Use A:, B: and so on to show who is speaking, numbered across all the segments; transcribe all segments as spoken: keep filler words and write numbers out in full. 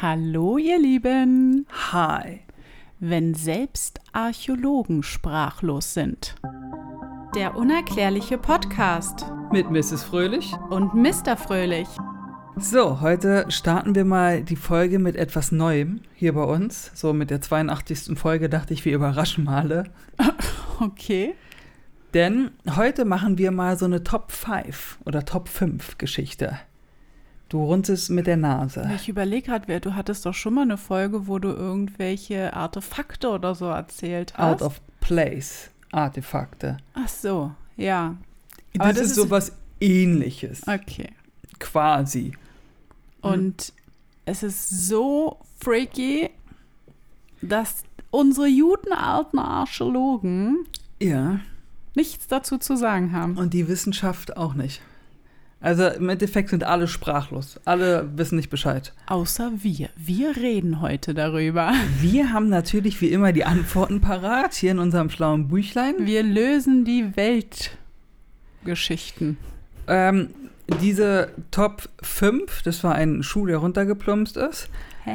A: Hallo ihr Lieben.
B: Hi.
A: Wenn selbst Archäologen sprachlos sind. Der unerklärliche Podcast.
B: Mit Misses Fröhlich.
A: Und Mister Fröhlich.
B: So, heute starten wir mal die Folge mit etwas Neuem hier bei uns. So mit der zweiundachtzigsten Folge dachte ich, wir überraschen mal alle.
A: Okay.
B: Denn heute machen wir mal so eine Top fünf oder Top fünf Geschichte. Du runzelst mit der Nase.
A: Ich überlege gerade, du hattest doch schon mal eine Folge, wo du irgendwelche Artefakte oder so erzählt hast.
B: Out of place Artefakte.
A: Ach so, ja.
B: Das, das ist, ist sowas Ähnliches.
A: Okay.
B: Quasi.
A: Und hm. es ist so freaky, dass unsere judenalten Archäologen
B: ja.
A: nichts dazu zu sagen haben.
B: Und die Wissenschaft auch nicht. Also im Endeffekt sind alle sprachlos. Alle wissen nicht Bescheid.
A: Außer wir. Wir reden heute darüber.
B: Wir haben natürlich wie immer die Antworten parat hier in unserem schlauen Büchlein.
A: Wir lösen die Weltgeschichten.
B: Ähm, diese Top fünf, das war ein Schuh, der runtergeplumpst ist.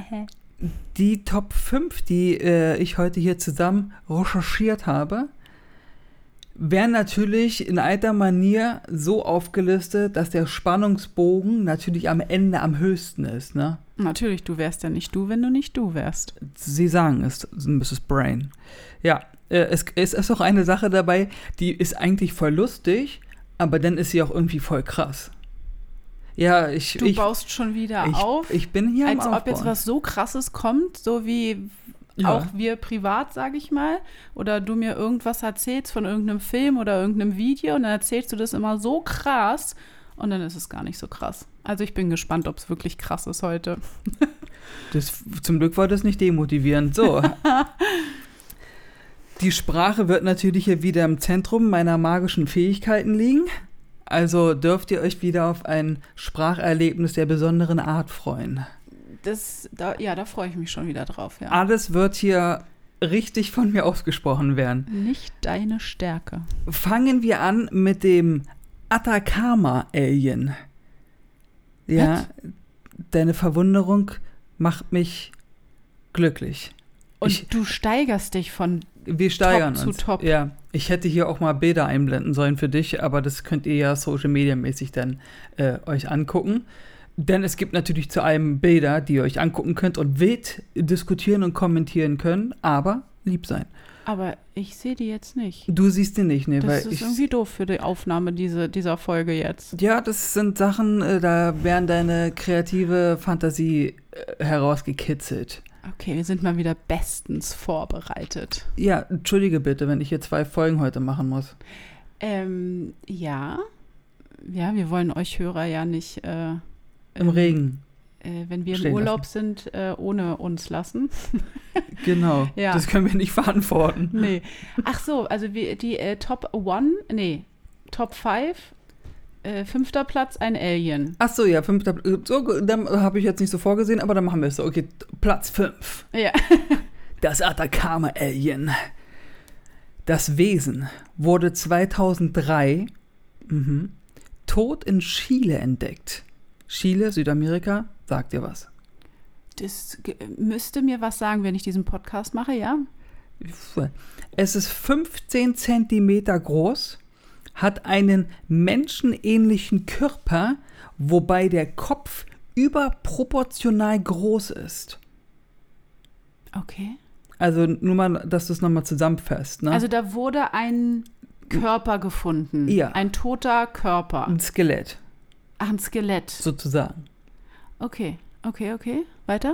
B: Die Top fünf, die äh, ich heute hier zusammen recherchiert habe, wären natürlich in alter Manier so aufgelistet, dass der Spannungsbogen natürlich am Ende am höchsten ist, ne?
A: Natürlich, du wärst ja nicht du, wenn du nicht du wärst.
B: Sie sagen es, Misses Brain. Ja, äh, es, es ist auch eine Sache dabei, die ist eigentlich voll lustig, aber dann ist sie auch irgendwie voll krass. Ja, ich...
A: Du
B: ich,
A: baust schon wieder
B: ich,
A: auf,
B: ich bin hier
A: als
B: am
A: ob jetzt was so Krasses kommt, so wie... Ja. Auch wir privat, sage ich mal, oder du mir irgendwas erzählst von irgendeinem Film oder irgendeinem Video und dann erzählst du das immer so krass und dann ist es gar nicht so krass. Also ich bin gespannt, ob es wirklich krass ist heute.
B: Das, zum Glück war das nicht demotivierend. So. Die Sprache wird natürlich hier wieder im Zentrum meiner magischen Fähigkeiten liegen. Also dürft ihr euch wieder auf ein Spracherlebnis der besonderen Art freuen.
A: Das, da, ja, da freue ich mich schon wieder drauf, ja.
B: Alles wird hier richtig von mir ausgesprochen werden.
A: Nicht deine Stärke.
B: Fangen wir an mit dem Atacama-Alien. Ja,
A: Was?
B: Deine Verwunderung macht mich glücklich.
A: Und
B: ich,
A: du steigerst dich von
B: wir steigern
A: Top
B: uns.
A: zu Top.
B: Ja, ich hätte hier auch mal Bilder einblenden sollen für dich, aber das könnt ihr ja social-media-mäßig dann äh, euch angucken. Denn es gibt natürlich zu allem Bilder, die ihr euch angucken könnt und wild diskutieren und kommentieren können, aber lieb sein.
A: Aber ich sehe die jetzt nicht.
B: Du siehst die nicht, ne?
A: Das
B: weil
A: ist
B: ich,
A: irgendwie doof für die Aufnahme diese, dieser Folge jetzt.
B: Ja, das sind Sachen, äh, da werden deine kreative Fantasie äh, herausgekitzelt.
A: Okay, wir sind mal wieder bestens vorbereitet.
B: Ja, entschuldige bitte, wenn ich hier zwei Folgen heute machen muss.
A: Ähm, ja. Ja, wir wollen euch Hörer ja nicht... Äh,
B: Im ähm, Regen.
A: Äh, wenn wir im Urlaub lassen. sind, äh, ohne uns lassen.
B: Genau, ja. Das können wir nicht verantworten.
A: Nee. Ach so, also wir, die äh, Top One, nee, Top Five, äh, fünfter Platz, ein Alien.
B: Ach so, ja, fünfter Platz. So, dann habe ich jetzt nicht so vorgesehen, aber dann machen wir es so. Okay, Platz fünf.
A: Ja.
B: Das Atacama-Alien. Das Wesen wurde zweitausenddrei mhm, tot in Chile entdeckt. Chile, Südamerika, sagt dir was?
A: Das g- müsste mir was sagen, wenn ich diesen Podcast mache, ja?
B: Es ist fünfzehn Zentimeter groß, hat einen menschenähnlichen Körper, wobei der Kopf überproportional groß ist.
A: Okay.
B: Also nur mal, dass du es nochmal zusammenfasst. Ne?
A: Also da wurde ein Körper gefunden.
B: Ja.
A: Ein toter Körper.
B: Ein Skelett.
A: Ach, ein Skelett.
B: Sozusagen.
A: Okay, okay, okay. Weiter?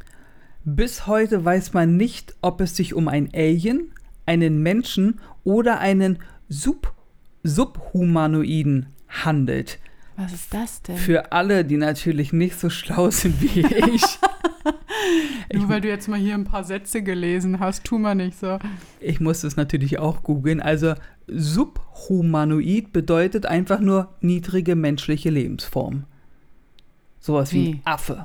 B: Bis heute weiß man nicht, ob es sich um ein Alien, einen Menschen oder einen Sub- Subhumanoiden handelt.
A: Was ist das denn?
B: Für alle, die natürlich nicht so schlau sind wie ich.
A: Nur weil du jetzt mal hier ein paar Sätze gelesen hast, tu mal nicht so.
B: Ich muss es natürlich auch googeln. Also Subhumanoid bedeutet einfach nur niedrige menschliche Lebensform. Sowas wie, wie ein Affe.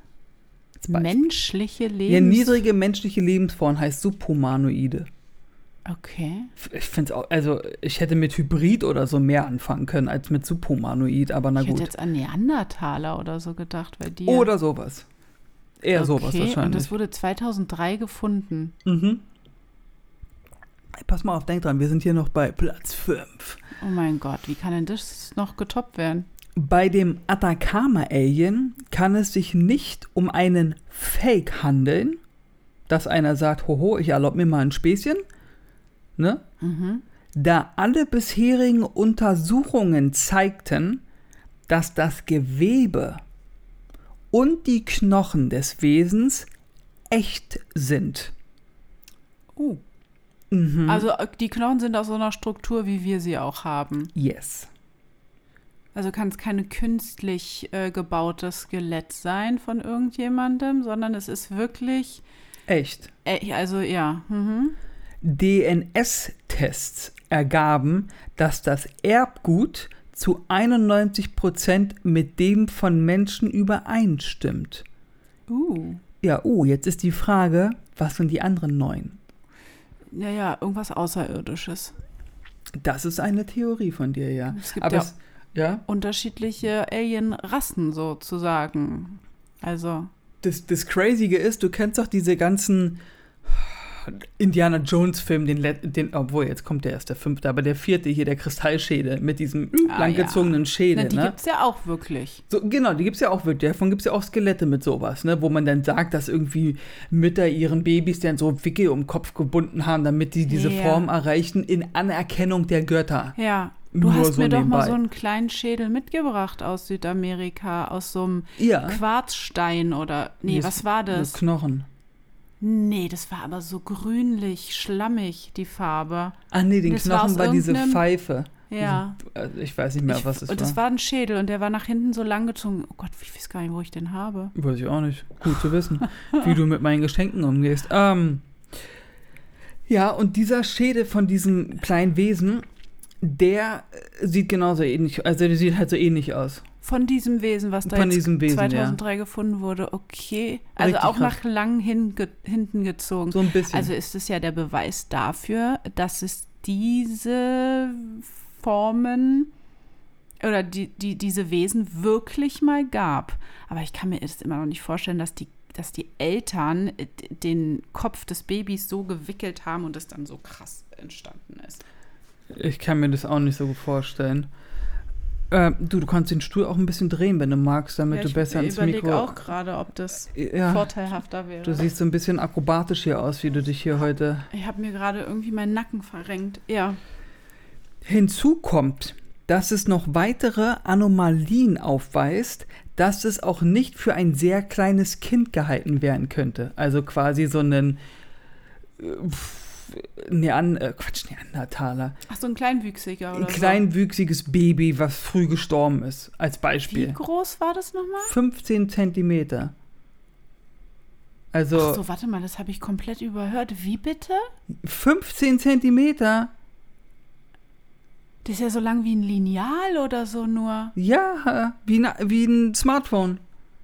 A: Menschliche Lebensform?
B: Ja, niedrige menschliche Lebensform heißt Subhumanoide.
A: Okay.
B: Ich finde es auch, also ich hätte mit Hybrid oder so mehr anfangen können als mit Subhumanoid, aber na
A: ich
B: gut.
A: Ich hätte jetzt an Neandertaler oder so gedacht, weil die.
B: Oder sowas. Eher
A: okay,
B: sowas wahrscheinlich.
A: Und das wurde zweitausenddrei gefunden.
B: Mhm. Pass mal auf, denk dran, wir sind hier noch bei Platz fünf.
A: Oh mein Gott, wie kann denn das noch getoppt werden?
B: Bei dem Atacama-Alien kann es sich nicht um einen Fake handeln, dass einer sagt, hoho, ich erlaube mir mal ein Späßchen, ne?
A: Mhm.
B: Da alle bisherigen Untersuchungen zeigten, dass das Gewebe und die Knochen des Wesens echt sind.
A: Uh.
B: Mhm.
A: Also die Knochen sind aus so einer Struktur, wie wir sie auch haben.
B: Yes.
A: Also kann es keine künstlich äh, gebautes Skelett sein von irgendjemandem, sondern es ist wirklich
B: Echt.
A: Äh, also ja. Mhm.
B: D N S-Tests ergaben, dass das Erbgut zu einundneunzig Prozent mit dem von Menschen übereinstimmt.
A: Uh.
B: Ja, uh, jetzt ist die Frage, was sind die anderen neun?
A: Ja, ja, irgendwas Außerirdisches.
B: Das ist eine Theorie von dir, ja.
A: Es gibt
B: Aber
A: ja,
B: es, ja
A: unterschiedliche Alien-Rassen sozusagen. Also.
B: Das, das Crazige ist, du kennst doch diese ganzen Indiana Jones-Film, den, den, obwohl jetzt kommt der erst der fünfte, aber der vierte hier, der Kristallschädel mit diesem
A: ah,
B: langgezogenen
A: ja.
B: Schädel.
A: Na, die
B: ne?
A: gibt's ja auch wirklich.
B: So, genau, die gibt's ja auch wirklich. Davon gibt's ja auch Skelette mit sowas, ne? Wo man dann sagt, dass irgendwie Mütter ihren Babys dann so Wickel um den Kopf gebunden haben, damit die diese
A: ja.
B: Form erreichen in Anerkennung der Götter.
A: Ja, du
B: Nur
A: hast
B: so
A: mir doch
B: nebenbei.
A: mal so einen kleinen Schädel mitgebracht aus Südamerika, aus so einem
B: Ja.
A: Quarzstein oder, nee,
B: Das-
A: was war das?
B: Knochen.
A: Nee, das war aber so grünlich, schlammig, die Farbe.
B: Ah nee, den
A: Das war
B: Knochen
A: aus
B: war diese
A: irgendeinem-
B: Pfeife.
A: Ja.
B: Diese, also ich weiß nicht mehr,
A: Ich,
B: was es
A: und
B: war.
A: das war ein Schädel und der war nach hinten so lang gezogen. Oh Gott, ich weiß gar nicht, wo ich den habe.
B: Weiß ich auch nicht. Gut zu wissen, wie du mit meinen Geschenken umgehst. Ähm, ja, und dieser Schädel von diesem kleinen Wesen, der äh, sieht genauso ähnlich, also der sieht halt so ähnlich aus.
A: Von diesem Wesen, was da
B: Von
A: jetzt
B: diesem Wesen,
A: zweitausenddrei gefunden wurde. Okay. Also
B: Richtig
A: auch
B: krass.
A: nach lang hin, ge, hinten gezogen.
B: So ein bisschen.
A: Also ist es ja der Beweis dafür, dass es diese Formen oder die, die, diese Wesen wirklich mal gab. Aber ich kann mir das immer noch nicht vorstellen, dass die, dass die Eltern den Kopf des Babys so gewickelt haben und es dann so krass entstanden ist.
B: Ich kann mir das auch nicht so gut vorstellen. Äh, du, du kannst den Stuhl auch ein bisschen drehen, wenn du magst, damit
A: Ja,
B: du
A: ich
B: besser ins
A: überleg
B: Mikro...
A: auch gerade, ob das
B: Ja,
A: vorteilhafter wäre.
B: du siehst so ein bisschen akrobatisch hier aus, wie du dich hier heute...
A: Ich habe mir gerade irgendwie meinen Nacken verrenkt. Ja.
B: Hinzu kommt, dass es noch weitere Anomalien aufweist, dass es auch nicht für ein sehr kleines Kind gehalten werden könnte. Also quasi so einen äh, pff, Nean äh, Quatsch, Neandertaler.
A: Ach, so ein Kleinwüchsiger oder
B: Ein kleinwüchsiges Baby, was früh gestorben ist, als
A: so. Wie
B: Beispiel.
A: groß war das nochmal?
B: fünfzehn Zentimeter. Also
A: Ach so, warte mal, das habe ich komplett überhört. Wie bitte?
B: fünfzehn Zentimeter?
A: Das ist ja so lang wie ein Lineal oder so nur.
B: Ja, wie, na, wie ein Smartphone.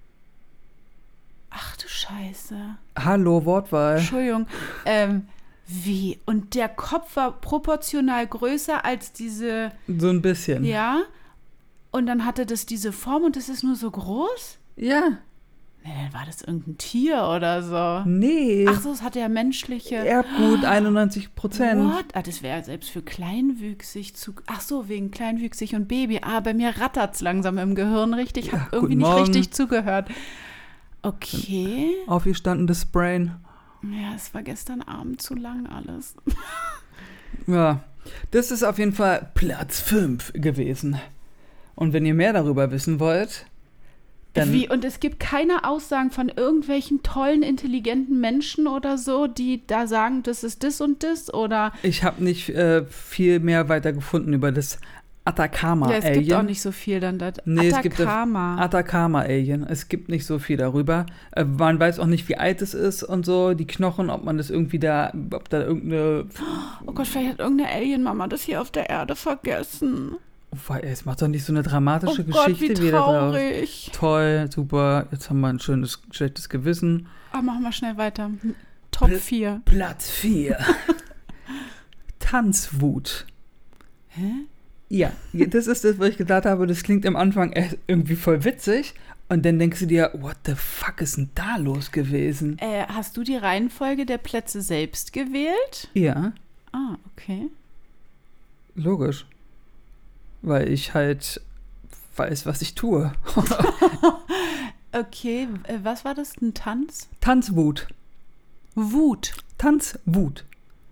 A: Ach du Scheiße.
B: Hallo, Wortwahl.
A: Entschuldigung. Ähm, wie? Und der Kopf war proportional größer als diese,
B: So ein bisschen.
A: ja? Und dann hatte das diese Form und das ist nur so groß?
B: Ja.
A: Nee, dann war das irgendein Tier oder so.
B: Nee.
A: Ach so, es hatte ja menschliche.
B: Erbgut einundneunzig Prozent.
A: What? Ah, das wäre selbst für kleinwüchsig zu. Ach so, wegen kleinwüchsig und Baby. Ah, bei mir rattert's langsam im Gehirn richtig. Ich
B: Ja,
A: habe irgendwie
B: guten
A: nicht
B: Morgen.
A: richtig zugehört. Okay.
B: Aufgestandenes Brain.
A: Ja, es war gestern Abend zu lang alles.
B: Ja, das ist auf jeden Fall Platz fünf gewesen. Und wenn ihr mehr darüber wissen wollt, dann...
A: Wie? Und es gibt keine Aussagen von irgendwelchen tollen, intelligenten Menschen oder so, die da sagen, das ist das und das oder.
B: Ich habe nicht äh, viel mehr weiter gefunden über das Atacama-Alien.
A: Ja, es gibt auch nicht so viel dann da.
B: Nee, es gibt
A: Atacama.
B: Atacama-Alien. Es gibt nicht so viel darüber. Äh, man weiß auch nicht, wie alt es ist und so. Die Knochen, ob man das irgendwie da, ob da irgendeine...
A: Oh Gott, vielleicht hat irgendeine Alien-Mama das hier auf der Erde vergessen.
B: Oh, es macht doch nicht so eine dramatische
A: Oh Gott,
B: Geschichte
A: wie
B: wieder draus.
A: traurig.
B: Toll, super. Jetzt haben wir ein schönes, schlechtes Gewissen.
A: Ah, machen wir schnell weiter. Top
B: Pl-
A: vier.
B: Platz vier. Tanzwut.
A: Hä?
B: Ja, das ist das, was ich gesagt habe. Das klingt am Anfang echt irgendwie voll witzig. Und dann denkst du dir, what the fuck ist denn da los gewesen?
A: Äh, hast du die Reihenfolge der Plätze selbst gewählt?
B: Ja.
A: Ah, okay.
B: Logisch. Weil ich halt weiß, was ich tue.
A: Okay, äh, was war das? Ein Tanz?
B: Tanzwut.
A: Wut.
B: Tanzwut.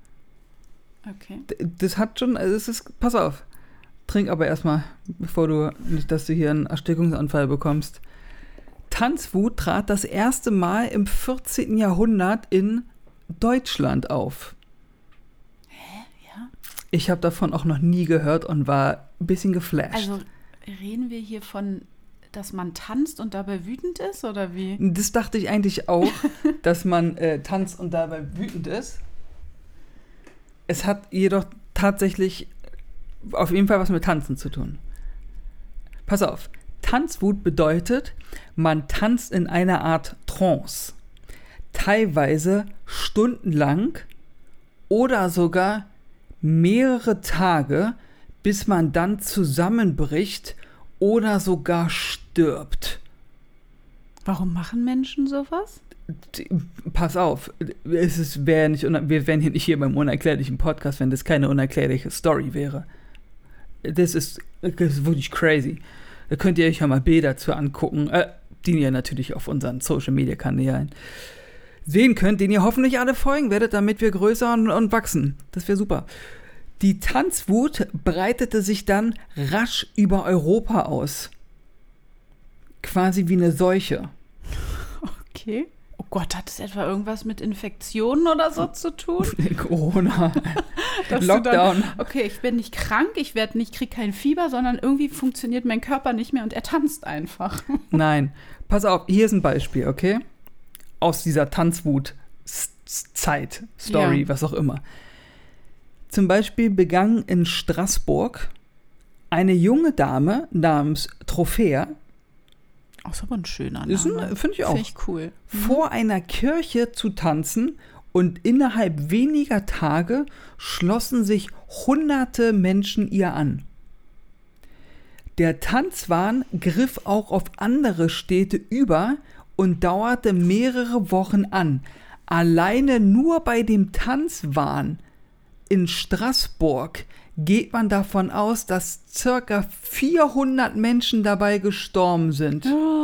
A: Okay.
B: D- Das hat schon, also es ist, pass auf. Trink aber erstmal, bevor du, nicht, dass du hier einen Erstickungsanfall bekommst. Tanzwut trat das erste Mal im vierzehnten Jahrhundert in Deutschland auf.
A: Hä? Ja?
B: Ich habe davon auch noch nie gehört und war ein bisschen geflasht.
A: Also reden wir hier von, dass man tanzt und dabei wütend ist, oder wie?
B: Das dachte ich eigentlich auch, dass man äh, tanzt und dabei wütend ist. Es hat jedoch tatsächlich auf jeden Fall was mit Tanzen zu tun. Pass auf. Tanzwut bedeutet, man tanzt in einer Art Trance. Teilweise stundenlang oder sogar mehrere Tage, bis man dann zusammenbricht oder sogar stirbt.
A: Warum machen Menschen sowas?
B: Pass auf, es ist, wär nicht, wir wären hier nicht hier beim unerklärlichen Podcast, wenn das keine unerklärliche Story wäre. Das ist, das ist wirklich crazy. Da könnt ihr euch ja mal Bilder dazu angucken, äh, die ihr natürlich auf unseren Social-Media-Kanälen sehen könnt, denen ihr hoffentlich alle folgen werdet, damit wir größer und, und wachsen. Das wäre super. Die Tanzwut breitete sich dann rasch über Europa aus. Quasi wie eine Seuche.
A: Okay. Oh Gott, hat es etwa irgendwas mit Infektionen oder so zu tun?
B: Corona.
A: Dass
B: Lockdown.
A: Dann, okay, ich bin nicht krank, ich werde nicht, krieg kein Fieber, sondern irgendwie funktioniert mein Körper nicht mehr und er tanzt einfach.
B: Nein, pass auf, hier ist ein Beispiel, okay? Aus dieser Tanzwut-Zeit, Story,
A: Ja.
B: was auch immer. Zum Beispiel begann in Straßburg eine junge Dame namens Trophäa,
A: Auch so ein schöner
B: ist
A: Name.
B: ein- finde ich auch,
A: Finde ich cool.
B: vor einer Kirche zu tanzen und innerhalb weniger Tage schlossen sich hunderte Menschen ihr an. Der Tanzwahn griff auch auf andere Städte über und dauerte mehrere Wochen an. Alleine nur bei dem Tanzwahn in Straßburg geht man davon aus, dass circa vierhundert Menschen dabei gestorben sind.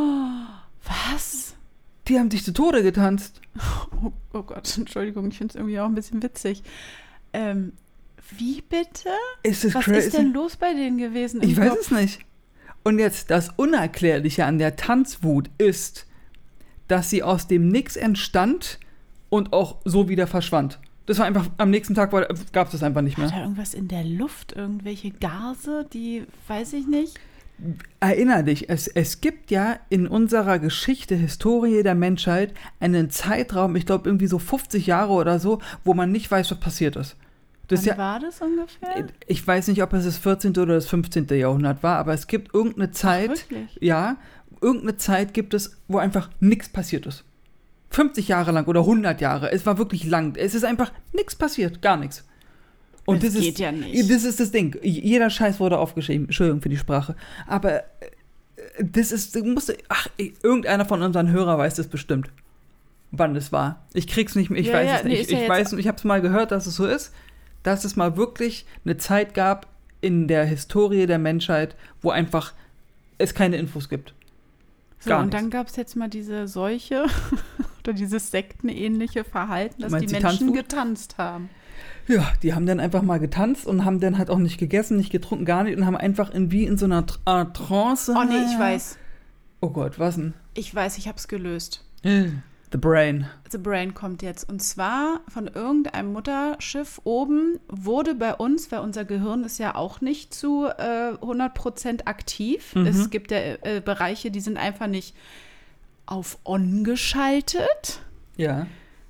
A: Was?
B: Die haben sich zu Tode getanzt.
A: Oh, oh Gott, Entschuldigung, ich finde es irgendwie auch ein bisschen witzig. Ähm, wie bitte?
B: Ist das
A: Was
B: crazy?
A: ist denn los bei denen gewesen? im
B: Ich weiß
A: Kopf?
B: es nicht. Und jetzt, das Unerklärliche an der Tanzwut ist, dass sie aus dem Nix entstand und auch so wieder verschwand. Das war einfach, am nächsten Tag gab es das einfach nicht
A: Hat
B: mehr.
A: da irgendwas in der Luft? Irgendwelche Gase, die, weiß ich nicht.
B: Erinner dich, es, es gibt ja in unserer Geschichte, Historie der Menschheit, einen Zeitraum, ich glaube irgendwie so fünfzig Jahre oder so, wo man nicht weiß, was passiert ist. Das ist
A: Wann
B: ja,
A: war das ungefähr?
B: ich weiß nicht, ob es das vierzehnte oder das fünfzehnte Jahrhundert war, aber es gibt irgendeine Zeit,
A: wirklich?
B: ja, irgendeine Zeit gibt es, wo einfach nichts passiert ist. fünfzig Jahre lang oder hundert Jahre, es war wirklich lang. Es ist einfach nichts passiert, gar nichts. Und
A: Das
B: das
A: geht
B: ist,
A: ja nicht.
B: Das ist das Ding. Jeder Scheiß wurde aufgeschrieben. Entschuldigung für die Sprache. Aber äh, das ist, musste, ach, irgendeiner von unseren Hörern weiß das bestimmt, wann das war. Ich krieg's nicht mehr, ich
A: Ja,
B: weiß
A: ja,
B: es
A: nee,
B: nicht.
A: ist ja
B: ich
A: jetzt-
B: weiß, ich habe es mal gehört, dass es so ist, dass es mal wirklich eine Zeit gab in der Historie der Menschheit, wo einfach es keine Infos gibt.
A: So,
B: gar
A: und
B: nichts.
A: dann gab es jetzt mal diese Seuche oder dieses sektenähnliche Verhalten, dass
B: Meinst
A: die
B: du
A: Menschen
B: Tanzwut?
A: getanzt haben.
B: Ja, die haben dann einfach mal getanzt und haben dann halt auch nicht gegessen, nicht getrunken, gar nicht und haben einfach in, wie in so einer Tr- Art Trance.
A: Oh nee, ich weiß.
B: Oh Gott, was denn?
A: Ich weiß, ich habe es gelöst.
B: The Brain.
A: The Brain kommt jetzt. Und zwar von irgendeinem Mutterschiff oben wurde bei uns, weil unser Gehirn ist ja auch nicht zu äh, hundert Prozent aktiv.
B: Mhm.
A: Es gibt ja äh, Bereiche, die sind einfach nicht auf On geschaltet.
B: Ja.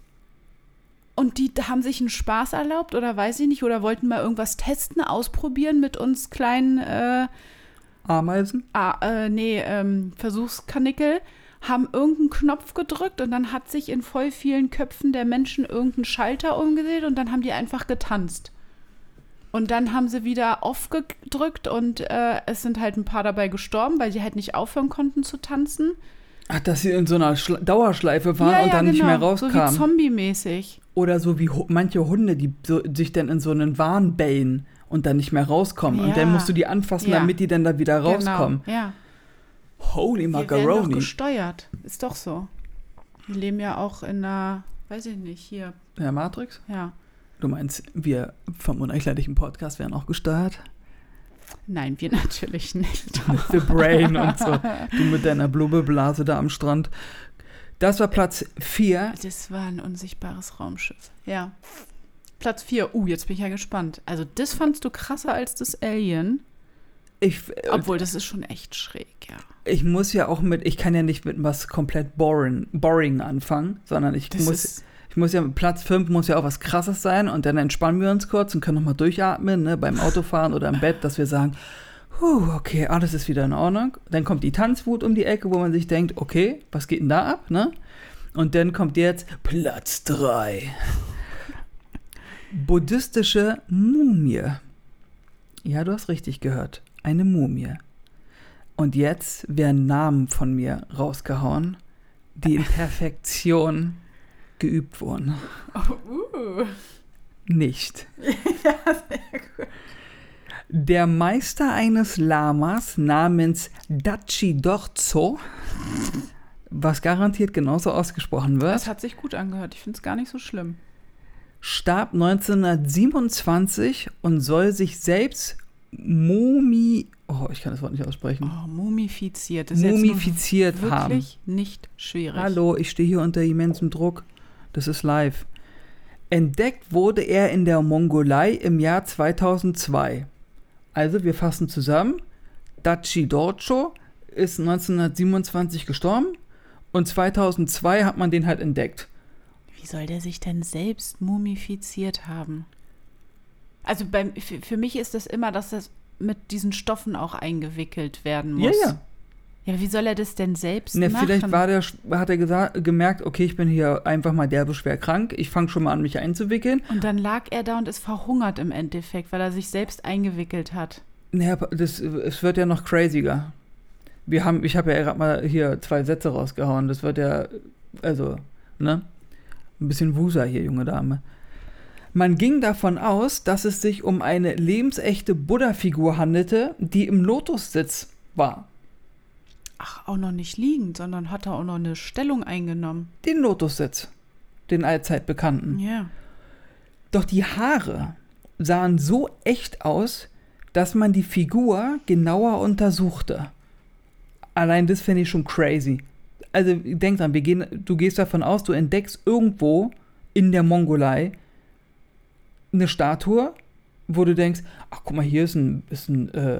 A: Und die haben sich einen Spaß erlaubt oder weiß ich nicht, oder wollten mal irgendwas testen, ausprobieren mit uns kleinen, äh,
B: Ameisen?
A: ah, äh, nee, ähm, Versuchskanickel, haben irgendeinen Knopf gedrückt und dann hat sich in voll vielen Köpfen der Menschen irgendein Schalter umgedreht und dann haben die einfach getanzt. Und dann haben sie wieder aufgedrückt und äh, es sind halt ein paar dabei gestorben, weil sie halt nicht aufhören konnten zu tanzen.
B: Ach, dass sie in so einer Schla- Dauerschleife waren
A: ja,
B: und
A: ja,
B: dann
A: genau.
B: nicht mehr rauskamen.
A: So wie Zombie-mäßig.
B: Oder so wie hu- manche Hunde, die so, sich dann in so einen Wahn bellen und dann nicht mehr rauskommen.
A: Ja.
B: Und dann musst du die anfassen,
A: Ja.
B: damit die dann da wieder rauskommen.
A: Genau, ja.
B: Holy
A: Wir werden doch
B: Macaroni.
A: gesteuert. Ist doch so. Wir leben ja auch in einer, weiß ich nicht, hier.
B: Ja, Matrix?
A: Ja.
B: Du meinst, wir vom unerklärlichen Podcast werden auch gesteuert?
A: Nein, wir natürlich nicht.
B: Mit The Brain und so. Du mit deiner Blubbeblase da am Strand. Das war Platz vier.
A: Das war ein unsichtbares Raumschiff. Ja. Platz vier. Uh, jetzt bin ich ja gespannt. Also das fandst du krasser als das Alien?
B: Ich,
A: Obwohl, das ist schon echt schräg, ja.
B: Ich muss ja auch mit, ich kann ja nicht mit was komplett boring, boring anfangen, sondern ich
A: Das
B: muss,
A: ist-
B: ich muss ja, Platz fünf muss ja auch was Krasses sein und dann entspannen wir uns kurz und können nochmal durchatmen, ne, beim Autofahren oder im Bett, dass wir sagen, huh, okay, alles ist wieder in Ordnung. Dann kommt die Tanzwut um die Ecke, wo man sich denkt, okay, was geht denn da ab, ne? Und dann kommt jetzt Platz drei. Buddhistische Mumie. Ja, du hast richtig gehört. Eine Mumie. Und jetzt werden Namen von mir rausgehauen, die in Perfektion geübt wurden.
A: Oh, uh.
B: Nicht.
A: Ja, sehr gut.
B: Der Meister eines Lamas namens Dachi Dorzo, was garantiert genauso ausgesprochen wird,
A: Das hat sich gut angehört. Ich finde es gar nicht so schlimm.
B: starb neunzehnhundertsiebenundzwanzig und soll sich selbst mumi... Oh, ich kann das Wort nicht aussprechen.
A: Oh, mumifiziert. Das ist jetzt
B: Mumifiziert
A: nun
B: haben.
A: wirklich nicht schwierig.
B: Hallo, ich stehe hier unter immensem Druck. Das ist live. Entdeckt wurde er in der Mongolei im Jahr zweitausendzwei. Also, wir fassen zusammen. Dachi Dorcho ist neunzehnhundertsiebenundzwanzig gestorben und zweitausendzwei hat man den halt entdeckt.
A: Wie soll der sich denn selbst mumifiziert haben? Also bei, für, für mich ist das immer, dass das mit diesen Stoffen auch eingewickelt werden muss.
B: Ja, ja.
A: Ja, aber wie soll er das denn selbst
B: Ne,
A: machen?
B: vielleicht war der, hat er gesa- gemerkt, okay, ich bin hier einfach mal derbe schwer krank. Ich fange schon mal an, mich einzuwickeln.
A: Und dann lag er da und ist verhungert im Endeffekt, weil er sich selbst eingewickelt hat.
B: Naja, das, es wird ja noch craziger. Wir haben, ich habe ja gerade mal hier zwei Sätze rausgehauen. Das wird ja, also, ne? Ein bisschen Wusa hier, junge Dame. Man ging davon aus, dass es sich um eine lebensechte Buddha-Figur handelte, die im Lotussitz war.
A: Ach, auch noch nicht liegend, sondern hat er auch noch eine Stellung eingenommen.
B: Den Lotussitz. Den allzeit bekannten.
A: Ja.
B: Doch die Haare sahen so echt aus, dass man die Figur genauer untersuchte. Allein das finde ich schon crazy. Also denk dran, wir gehen, du gehst davon aus, du entdeckst irgendwo in der Mongolei eine Statue, wo du denkst, ach guck mal, hier ist ein, ist ein, äh,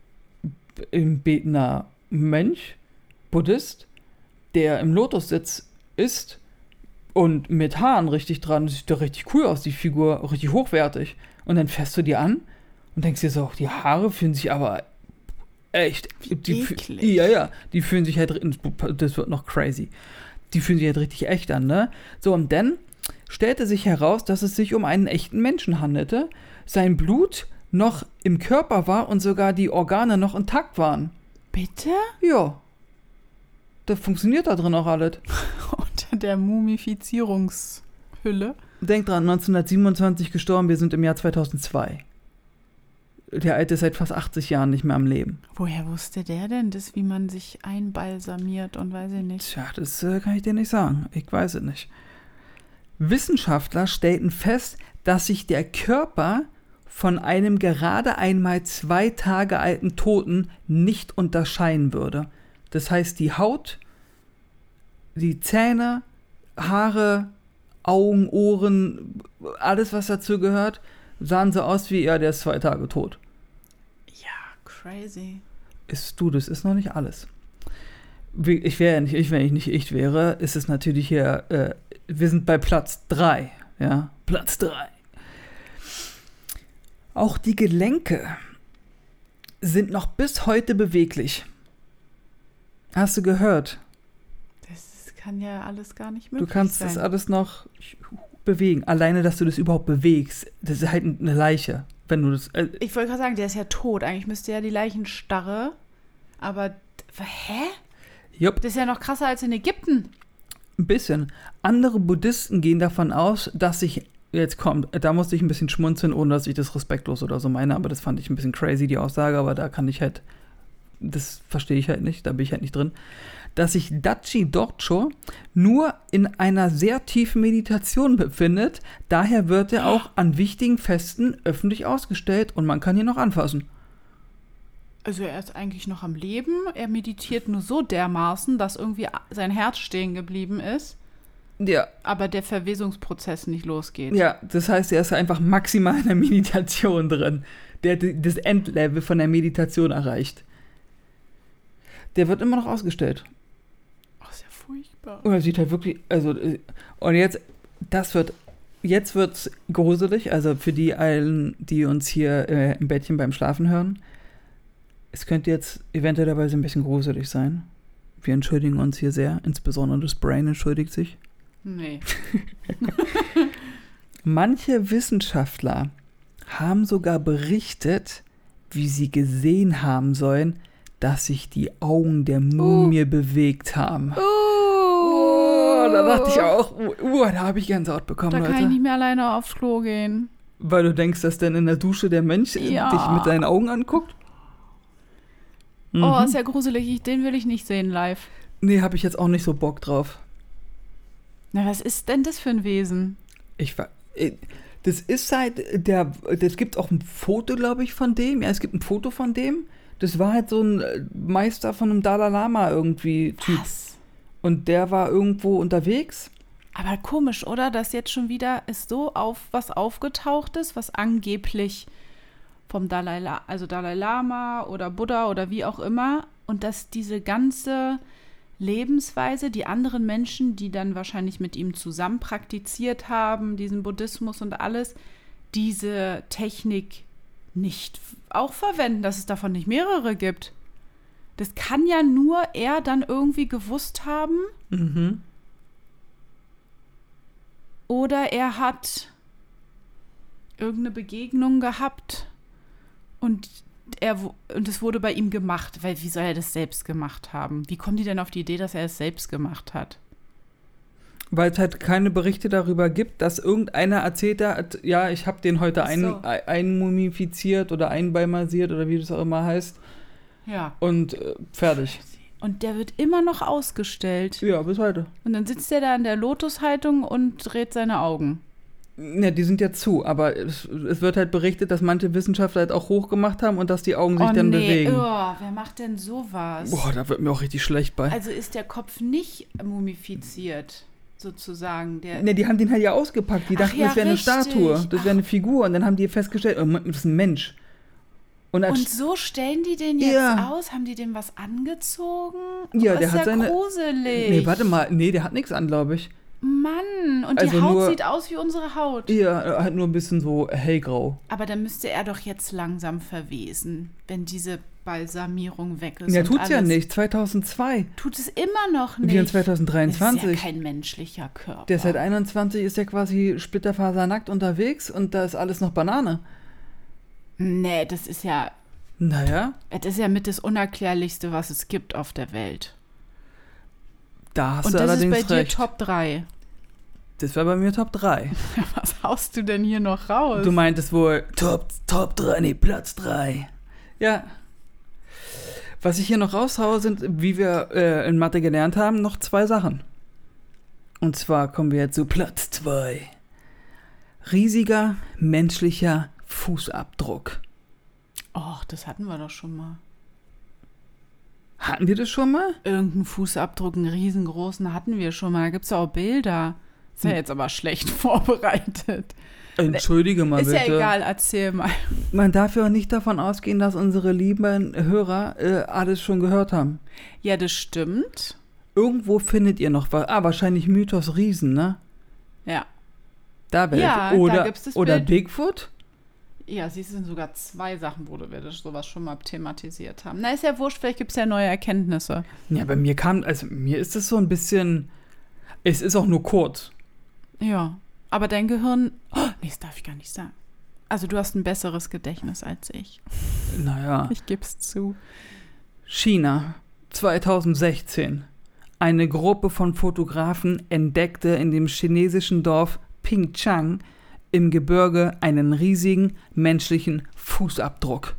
B: ein betender Mönch, Buddhist, der im Lotussitz ist und mit Haaren richtig dran. Das sieht doch richtig cool aus, die Figur, richtig hochwertig. Und dann fährst du dir an und denkst dir so, die Haare fühlen sich aber echt. Die,
A: eklig.
B: ja, ja, die fühlen sich halt, das wird noch crazy. Die fühlen sich halt richtig echt an, ne? So, und dann stellte sich heraus, dass es sich um einen echten Menschen handelte, sein Blut noch im Körper war und sogar die Organe noch intakt waren.
A: Bitte?
B: Ja. Das funktioniert da drin auch alles.
A: Unter der Mumifizierungshülle.
B: Denk dran, neunzehnhundertsiebenundzwanzig gestorben, wir sind im Jahr zweitausendzwei. Der Alte ist seit fast achtzig Jahren nicht mehr am Leben.
A: Woher wusste der denn das, wie man sich einbalsamiert und weiß ich nicht?
B: Tja, das äh, kann ich dir nicht sagen. Ich weiß es nicht. Wissenschaftler stellten fest, dass sich der Körper von einem gerade einmal zwei Tage alten Toten nicht unterscheiden würde. Das heißt, die Haut, die Zähne, Haare, Augen, Ohren, alles, was dazu gehört, sahen so aus wie, ja, der ist zwei Tage tot.
A: Ja, crazy.
B: Ist du, das ist noch nicht alles. Wie- Ich wäre ja nicht ich, wenn ich nicht ich wäre, ist es natürlich hier, äh, wir sind bei Platz drei, ja, Platz drei. Auch die Gelenke sind noch bis heute beweglich. Hast du gehört?
A: Das kann ja alles gar nicht
B: Du
A: möglich
B: kannst
A: sein.
B: das alles noch bewegen. Alleine, dass du das überhaupt bewegst, das ist halt eine Leiche. Wenn du das. Äh,
A: ich wollte gerade sagen, der ist ja tot. Eigentlich müsste ja die Leichenstarre. Aber, hä?
B: Jupp.
A: Das ist ja noch krasser als in Ägypten.
B: Ein bisschen. Andere Buddhisten gehen davon aus, dass sich, jetzt kommt, da musste ich ein bisschen schmunzeln, ohne dass ich das respektlos oder so meine, aber das fand ich ein bisschen crazy, die Aussage, aber da kann ich halt, das verstehe ich halt nicht, da bin ich halt nicht drin, dass sich Dachi Dorcho nur in einer sehr tiefen Meditation befindet, daher wird er auch an wichtigen Festen öffentlich ausgestellt und man kann ihn noch anfassen.
A: Also er ist eigentlich noch am Leben, er meditiert nur so dermaßen, dass irgendwie sein Herz stehen geblieben ist,
B: ja.
A: aber der Verwesungsprozess nicht losgeht.
B: Ja, das heißt, er ist einfach maximal in der Meditation drin, der hat das Endlevel von der Meditation erreicht. Der wird immer noch ausgestellt.
A: Ach, ist ja furchtbar.
B: Und er sieht halt wirklich, also, und jetzt, das wird, jetzt wird's gruselig, also für die allen, die uns hier äh, im Bettchen beim Schlafen hören. Es könnte jetzt eventuell dabei ein bisschen gruselig sein. Wir entschuldigen uns hier sehr, insbesondere das Brain entschuldigt sich.
A: Nee.
B: Manche Wissenschaftler haben sogar berichtet, wie sie gesehen haben sollen, dass sich die Augen der Mumie uh. bewegt haben.
A: Uh.
B: Oh, da dachte ich auch, uh, da habe ich Gänsehaut bekommen,
A: da
B: Leute.
A: Da kann ich nicht mehr alleine aufs Klo gehen.
B: Weil du denkst, dass denn in der Dusche der Mensch
A: ja.
B: dich mit seinen Augen anguckt?
A: Mhm. Oh, ist ja gruselig. Ich, den will ich nicht sehen live.
B: Nee, habe ich jetzt auch nicht so Bock drauf.
A: Na, was ist denn das für ein Wesen?
B: Ich war... Das ist halt der... Das gibt auch ein Foto, glaube ich, von dem. Ja, es gibt ein Foto von dem. Das war halt so ein Meister von einem Dalai Lama irgendwie Typ.
A: Was?
B: Und der war irgendwo unterwegs.
A: Aber komisch, oder? Dass jetzt schon wieder ist so auf was aufgetaucht ist, was angeblich vom Dalai Lama, also Dalai Lama oder Buddha oder wie auch immer, und dass diese ganze Lebensweise, die anderen Menschen, die dann wahrscheinlich mit ihm zusammen praktiziert haben, diesen Buddhismus und alles, diese Technik nicht auch verwenden, dass es davon nicht mehrere gibt. Das kann ja nur er dann irgendwie gewusst haben.
B: Mhm.
A: Oder er hat irgendeine Begegnung gehabt und er und es wurde bei ihm gemacht, weil wie soll er das selbst gemacht haben? Wie kommen die denn auf die Idee, dass er es selbst gemacht hat?
B: Weil es halt keine Berichte darüber gibt, dass irgendeiner erzählt hat, ja, ich habe den heute ein,
A: so.
B: einmumifiziert oder einbalmasiert oder wie das auch immer heißt.
A: Ja.
B: Und äh, fertig.
A: Und der wird immer noch ausgestellt.
B: Ja, bis heute.
A: Und dann sitzt er da in der Lotushaltung und dreht seine Augen.
B: Ja, die sind ja zu, aber es, es wird halt berichtet, dass manche Wissenschaftler halt auch hochgemacht haben und dass die Augen sich
A: oh,
B: dann
A: nee.
B: bewegen.
A: Oh, wer macht denn sowas?
B: Boah, da wird mir auch richtig schlecht bei.
A: Also ist der Kopf nicht mumifiziert, sozusagen? Der
B: Ne, die haben den halt ja ausgepackt. Die
A: Ach
B: dachten,
A: ja,
B: das wäre eine
A: richtig.
B: Statue, das wäre eine Figur. Und dann haben die festgestellt, oh, das ist ein Mensch. Und,
A: Und so stellen die den jetzt
B: ja.
A: aus? Haben die dem was angezogen?
B: Ja,
A: oh,
B: der
A: ist
B: hat
A: ja
B: seine.
A: gruselig.
B: Nee, warte mal. Nee, der hat nichts an, glaube ich.
A: Mann, und
B: Also
A: die Haut
B: nur-
A: sieht aus wie unsere Haut.
B: Ja, halt nur ein bisschen so hellgrau.
A: Aber dann müsste er doch jetzt langsam verwesen, wenn diese Balsamierung weg ist.
B: Ja,
A: und
B: tut's ja
A: alles.
B: nicht. zweitauszwei.
A: Tut es immer noch nicht.
B: Wir in
A: Das ist ja
B: zweitausenddreiundzwanzig.
A: kein menschlicher Körper.
B: Der seit einundzwanzig ist ja quasi splitterfasernackt unterwegs und da ist alles noch Banane.
A: Nee, das ist ja,
B: Naja,
A: das ist ja mit das Unerklärlichste, was es gibt auf der Welt.
B: da hast
A: Und
B: du
A: das ist
B: allerdings
A: bei dir
B: recht.
A: Top drei.
B: Das wäre bei mir Top drei.
A: Was haust du denn hier noch raus?
B: Du meintest wohl Top, Top drei, nee, Platz drei. Ja. Was ich hier noch raushaue, sind, wie wir äh, in Mathe gelernt haben, noch zwei Sachen. Und zwar kommen wir zu Platz zwei. Riesiger menschlicher Fußabdruck.
A: Och, das hatten wir doch schon mal.
B: Hatten wir das schon mal?
A: Irgendeinen Fußabdruck, einen riesengroßen hatten wir schon mal. Da gibt es ja auch Bilder. Ist ja
B: Hm.
A: jetzt aber schlecht vorbereitet.
B: Entschuldige mal
A: Ist
B: bitte.
A: ja egal, erzähl mal.
B: Man darf ja auch nicht davon ausgehen, dass unsere lieben Hörer äh, alles schon gehört haben.
A: Ja, das stimmt.
B: Irgendwo findet ihr noch was. Ah, wahrscheinlich Mythos Riesen, ne?
A: Ja.
B: Da wär
A: Ja,
B: oder,
A: da gibt's das
B: oder
A: Bild.
B: Bigfoot?
A: Ja, sie sind sogar zwei Sachen, wo wir das sowas schon mal thematisiert haben. Na, ist ja wurscht, vielleicht gibt es ja neue Erkenntnisse.
B: Ja, bei mir kam, also mir ist es so ein bisschen, es ist auch nur kurz.
A: Ja, aber dein Gehirn, oh, nee, das darf ich gar nicht sagen. Also du hast ein besseres Gedächtnis als ich.
B: Naja.
A: Ich geb's zu.
B: China, zweitausendsechzehn. Eine Gruppe von Fotografen entdeckte in dem chinesischen Dorf Pingchang im Gebirge einen riesigen menschlichen Fußabdruck.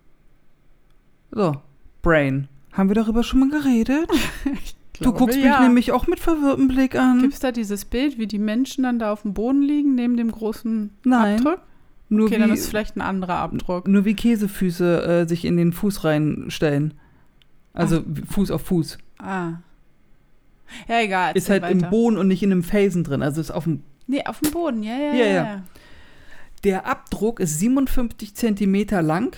B: So, Brain. Haben wir darüber schon mal geredet? Du guckst
A: ja.
B: mich nämlich auch mit verwirrtem Blick an.
A: Gibt's da dieses Bild, wie die Menschen dann da auf dem Boden liegen, neben dem großen
B: Nein.
A: Abdruck?
B: Nur
A: okay,
B: wie,
A: dann ist es vielleicht ein anderer Abdruck.
B: Nur wie Käsefüße äh, sich in den Fuß reinstellen. Also
A: Ach.
B: Fuß auf Fuß.
A: Ah. Ja, egal.
B: Ist halt
A: weiter.
B: im Boden und nicht in einem Felsen drin. Also ist auf dem...
A: Nee, auf dem Boden, ja, ja,
B: Ja,
A: ja.
B: ja. Der Abdruck ist siebenundfünfzig Zentimeter lang.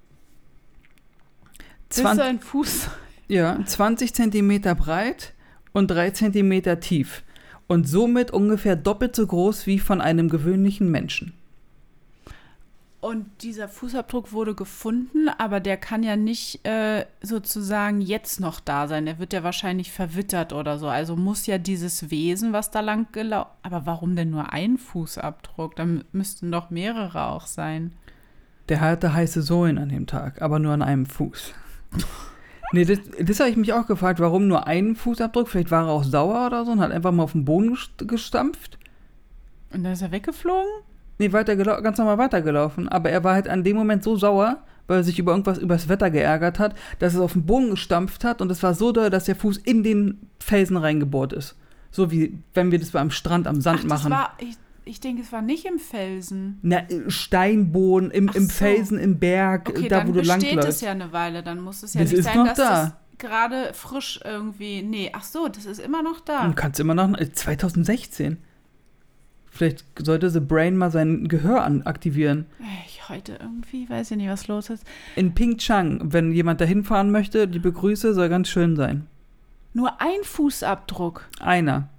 A: Das ist ein Fuß.
B: Ja, zwanzig Zentimeter breit und drei Zentimeter tief. Und somit ungefähr doppelt so groß wie von einem gewöhnlichen Menschen.
A: Und dieser Fußabdruck wurde gefunden, aber der kann ja nicht äh, sozusagen jetzt noch da sein. Der wird ja wahrscheinlich verwittert oder so. Also muss ja dieses Wesen, was da lang gelaufen... Aber warum denn nur ein Fußabdruck? Da müssten doch mehrere auch sein.
B: Der hatte heiße Sohlen an dem Tag, aber nur an einem Fuß. Nee, das, das habe ich mich auch gefragt, warum nur ein Fußabdruck? Vielleicht war er auch sauer oder so und hat einfach mal auf den Boden gestampft.
A: Und dann ist er weggeflogen?
B: Nee, weiter ganz normal weitergelaufen. Aber er war halt an dem Moment so sauer, weil er sich über irgendwas übers Wetter geärgert hat, dass er auf den Boden gestampft hat und es war so doll, dass der Fuß in den Felsen reingebohrt ist. So wie wenn wir das am Strand am Sand
A: Ach, das
B: machen.
A: War, ich ich denke, es war nicht im Felsen.
B: Na, Steinboden, im, im
A: so.
B: Felsen, im Berg,
A: okay,
B: da wo du langläufst.
A: dann besteht es ja eine Weile, dann muss es ja
B: das
A: nicht
B: ist
A: sein,
B: noch
A: dass
B: da.
A: das gerade frisch irgendwie... Nee, ach so, das ist immer noch da.
B: Du kannst immer noch... zweitausendsechzehn. Vielleicht sollte The Brain mal sein Gehör an aktivieren.
A: Ich heute irgendwie, weiß ich nicht, was los ist.
B: In Pingchang, wenn jemand da hinfahren möchte, liebe Grüße, soll ganz schön sein.
A: Nur ein Fußabdruck.
B: Einer.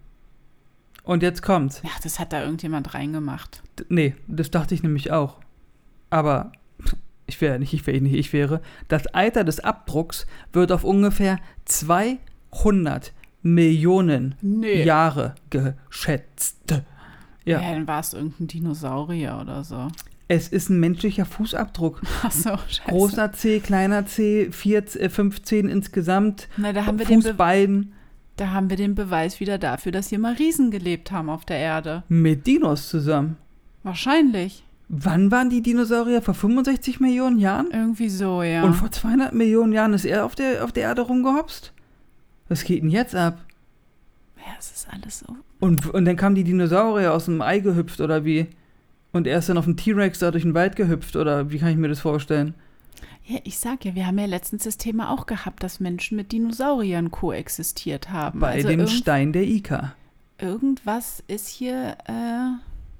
B: Und jetzt kommt's.
A: Ja, das hat da irgendjemand reingemacht.
B: D- nee, das dachte ich nämlich auch. Aber ich wäre nicht, ich wäre nicht, ich wäre. Das Alter des Abdrucks wird auf ungefähr zweihundert Millionen
A: Nee.
B: Jahre geschätzt. Ja.
A: Ja, dann war es irgendein Dinosaurier oder so.
B: Es ist ein menschlicher Fußabdruck.
A: Ach so, scheiße.
B: Großer Zeh, kleiner Zeh, vier, fünfzehn insgesamt.
A: Na, da haben wir den Be-
B: Fußbein.
A: Da haben wir den Beweis wieder dafür, dass hier mal Riesen gelebt haben auf der Erde.
B: Mit Dinos zusammen.
A: Wahrscheinlich.
B: Wann waren die Dinosaurier? Vor fünfundsechzig Millionen Jahren?
A: Irgendwie so, ja.
B: Und vor zweihundert Millionen Jahren ist er auf der, auf der Erde rumgehopst? Was geht denn jetzt ab?
A: Ja, es ist alles so.
B: Und, und dann kamen die Dinosaurier aus dem Ei gehüpft, oder wie? Und er ist dann auf dem T-Rex da durch den Wald gehüpft, oder wie kann ich mir das vorstellen?
A: Ja, ich sag ja, wir haben ja letztens das Thema auch gehabt, dass Menschen mit Dinosauriern koexistiert haben.
B: Bei
A: also
B: dem
A: irgend-
B: Stein der Ica.
A: Irgendwas ist hier, äh,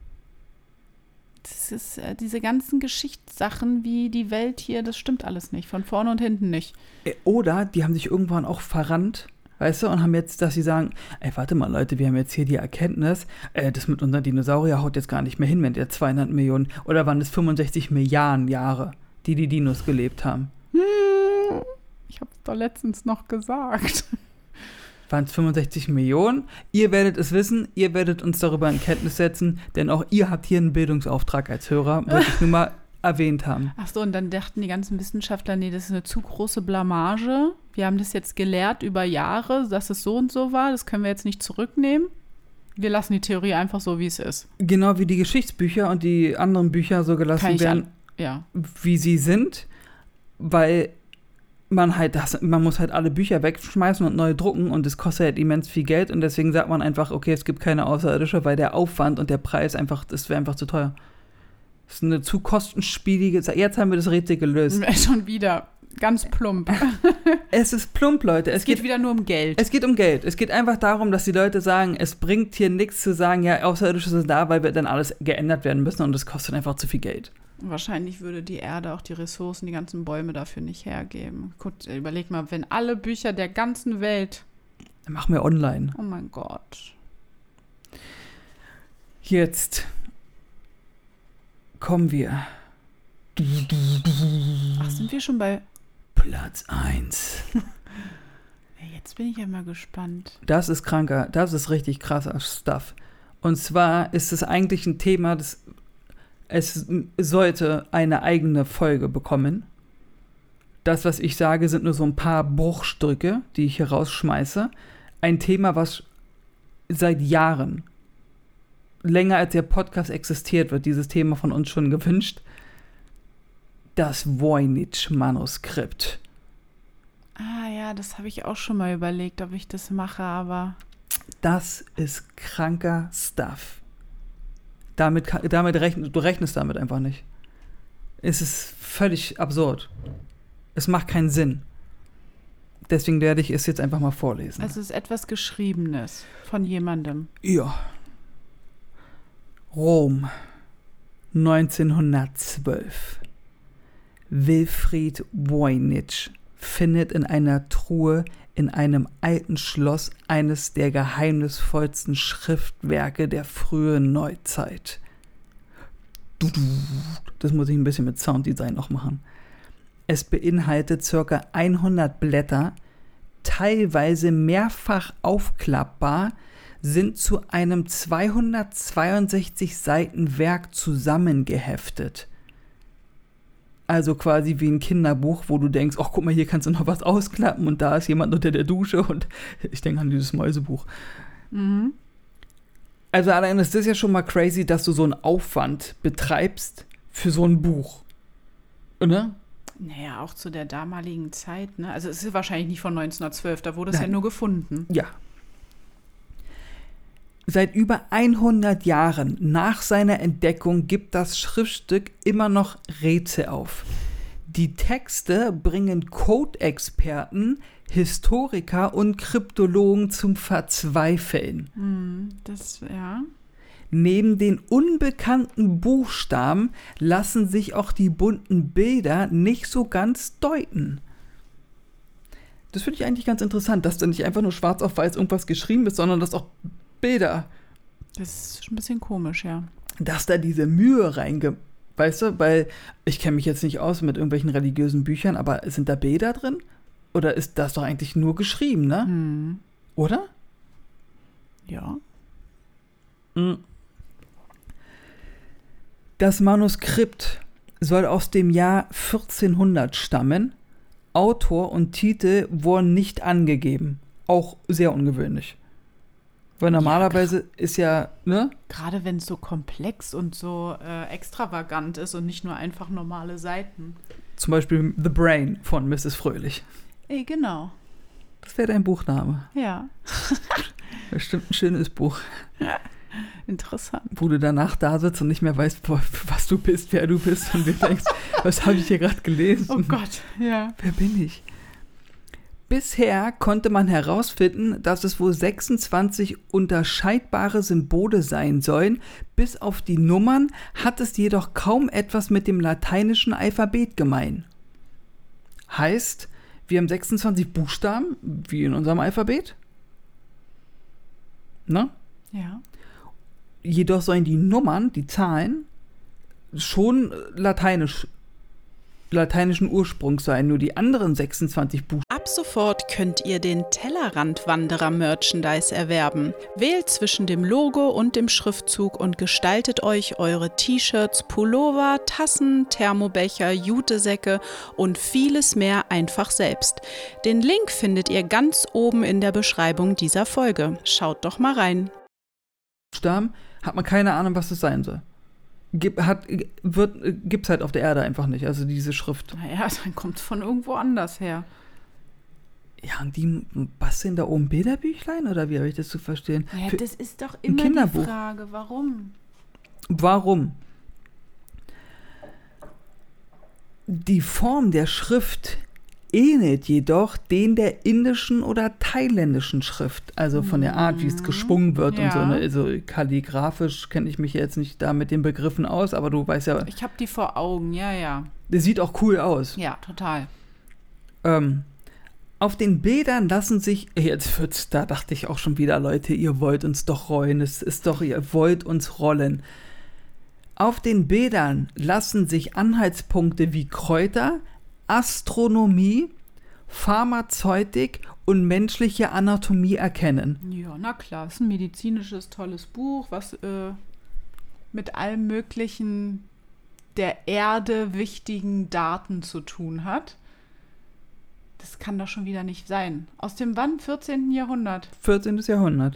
A: das ist, äh, diese ganzen Geschichtssachen, wie die Welt hier, das stimmt alles nicht, von vorne und hinten nicht.
B: Äh, Oder die haben sich irgendwann auch verrannt, weißt du, und haben jetzt, dass sie sagen, ey, warte mal, Leute, wir haben jetzt hier die Erkenntnis, äh, das mit unseren Dinosaurier haut jetzt gar nicht mehr hin, wenn der zweihundert Millionen, oder waren es fünfundsechzig Milliarden Jahre, die die Dinos gelebt haben?
A: Ich hab's doch letztens noch gesagt.
B: Waren es fünfundsechzig Millionen? Ihr werdet es wissen, ihr werdet uns darüber in Kenntnis setzen, denn auch ihr habt hier einen Bildungsauftrag als Hörer, wollte ich nur mal erwähnt haben.
A: Ach so, und dann dachten die ganzen Wissenschaftler, nee, das ist eine zu große Blamage. Wir haben das jetzt gelehrt über Jahre, dass es so und so war. Das können wir jetzt nicht zurücknehmen. Wir lassen die Theorie einfach so, wie es ist.
B: Genau wie die Geschichtsbücher und die anderen Bücher so
A: Kann
B: gelassen
A: ich
B: werden,
A: an, ja.
B: wie sie sind, weil man halt das, man muss halt alle Bücher wegschmeißen und neu drucken und das kostet halt immens viel Geld und deswegen sagt man einfach, okay, es gibt keine Außerirdische, weil der Aufwand und der Preis einfach, das wäre einfach zu teuer. Das ist eine zu kostenspielige, jetzt haben wir das Rätsel gelöst.
A: Schon wieder. Ganz plump.
B: Es ist plump, Leute. Es,
A: Es geht,
B: geht
A: wieder nur um Geld.
B: Es geht um Geld. Es geht einfach darum, dass die Leute sagen, es bringt hier nichts zu sagen, ja, Außerirdische sind da, weil wir dann alles geändert werden müssen und es kostet einfach zu viel Geld.
A: Wahrscheinlich würde die Erde auch die Ressourcen, die ganzen Bäume dafür nicht hergeben. Gut, überleg mal, wenn alle Bücher der ganzen Welt...
B: Dann machen wir online.
A: Oh mein Gott.
B: Jetzt kommen wir.
A: Ach, sind wir schon bei...
B: Platz eins.
A: Jetzt bin ich ja mal gespannt.
B: Das ist kranker, das ist richtig krasser Stuff. Und zwar ist es eigentlich ein Thema, das es sollte eine eigene Folge bekommen. Das, was ich sage, sind nur so ein paar Bruchstücke, die ich hier rausschmeiße. Ein Thema, was seit Jahren, länger als der Podcast existiert, wird dieses Thema von uns schon gewünscht. Das Voynich-Manuskript.
A: Ah ja, das habe ich auch schon mal überlegt, ob ich das mache, aber...
B: Das ist kranker Stuff. Damit, damit rechn, du rechnest damit einfach nicht. Es ist völlig absurd. Es macht keinen Sinn. Deswegen werde ich es jetzt einfach mal vorlesen.
A: Also es ist etwas Geschriebenes von jemandem.
B: Ja. Rom, neunzehnhundertzwölf. Wilfried Voynich findet in einer Truhe in einem alten Schloss eines der geheimnisvollsten Schriftwerke der frühen Neuzeit. Das muss ich ein bisschen mit Sounddesign noch machen. Es beinhaltet ca. hundert Blätter, teilweise mehrfach aufklappbar, sind zu einem zweihundertzweiundsechzig Seiten Werk zusammengeheftet. Also quasi wie ein Kinderbuch, wo du denkst, ach guck mal, hier kannst du noch was ausklappen und da ist jemand unter der Dusche und ich denke an dieses Mäusebuch.
A: Mhm.
B: Also allein ist das ja schon mal crazy, dass du so einen Aufwand betreibst für so ein Buch. Oder?
A: Naja, auch zu der damaligen Zeit, ne? Also es ist wahrscheinlich nicht von neunzehnhundertzwölf, da wurde es
B: Nein.
A: ja nur gefunden.
B: Ja. Seit über hundert Jahren nach seiner Entdeckung gibt das Schriftstück immer noch Rätsel auf. Die Texte bringen Code-Experten, Historiker und Kryptologen zum Verzweifeln.
A: Hm, das, ja.
B: Neben den unbekannten Buchstaben lassen sich auch die bunten Bilder nicht so ganz deuten. Das finde ich eigentlich ganz interessant, dass da nicht einfach nur schwarz auf weiß irgendwas geschrieben ist, sondern dass auch Bilder.
A: Das ist schon ein bisschen komisch, ja.
B: Dass da diese Mühe reinge... Weißt du, weil ich kenne mich jetzt nicht aus mit irgendwelchen religiösen Büchern, aber sind da Bilder drin? Oder ist das doch eigentlich nur geschrieben, ne?
A: Hm.
B: Oder?
A: Ja.
B: Das Manuskript soll aus dem Jahr vierzehnhundert stammen. Autor und Titel wurden nicht angegeben. Auch sehr ungewöhnlich. Weil normalerweise ja, ist ja, ne?
A: Gerade wenn es so komplex und so äh, extravagant ist und nicht nur einfach normale Seiten.
B: Zum Beispiel The Brain von Misses Fröhlich.
A: Ey, genau.
B: Das wäre dein Buchname.
A: Ja.
B: Bestimmt ein schönes Buch.
A: Interessant.
B: Wo du danach da sitzt und nicht mehr weißt, was du bist, wer du bist und du denkst, was habe ich hier gerade gelesen?
A: Oh Gott, ja.
B: Wer bin ich? Bisher konnte man herausfinden, dass es wohl sechsundzwanzig unterscheidbare Symbole sein sollen. Bis auf die Nummern hat es jedoch kaum etwas mit dem lateinischen Alphabet gemein. Heißt, wir haben sechsundzwanzig Buchstaben, wie in unserem Alphabet. Ne?
A: Ja.
B: Jedoch sollen die Nummern, die Zahlen, schon lateinisch lateinischen Ursprungs sein, nur die anderen sechsundzwanzig Buchstaben.
A: Ab sofort könnt ihr den Tellerrand-Wanderer-Merchandise erwerben. Wählt zwischen dem Logo und dem Schriftzug und gestaltet euch eure T-Shirts, Pullover, Tassen, Thermobecher, Jutesäcke und vieles mehr einfach selbst. Den Link findet ihr ganz oben in der Beschreibung dieser Folge. Schaut doch mal rein.
B: Buchstaben hat man keine Ahnung, was das sein soll. Gibt es halt auf der Erde einfach nicht, also diese Schrift.
A: Naja, dann kommt es von irgendwo anders her.
B: Ja, und die basteln da oben Bilderbüchlein, oder wie habe ich das zu verstehen?
A: Naja,
B: Für
A: das ist doch immer die Frage, warum?
B: Warum? Die Form der Schrift ähnelt jedoch den der indischen oder thailändischen Schrift, also von der Art, wie es geschwungen wird
A: ja.
B: und so. Ne? Also kalligraphisch kenne ich mich jetzt nicht da mit den Begriffen aus, aber du weißt ja.
A: Ich habe die vor Augen, ja, ja.
B: Das sieht auch cool aus.
A: Ja, total.
B: Ähm, auf den Bildern lassen sich, jetzt wird's, da dachte ich auch schon wieder, Leute, ihr wollt uns doch rollen, es ist doch, ihr wollt uns rollen. Auf den Bildern lassen sich Anhaltspunkte wie Kräuter, Astronomie, Pharmazeutik und menschliche Anatomie erkennen.
A: Ja, na klar, es ist ein medizinisches, tolles Buch, was äh, mit allem Möglichen der Erde wichtigen Daten zu tun hat. Das kann doch schon wieder nicht sein. Aus dem wann? vierzehnten Jahrhundert?
B: vierzehnten Jahrhundert.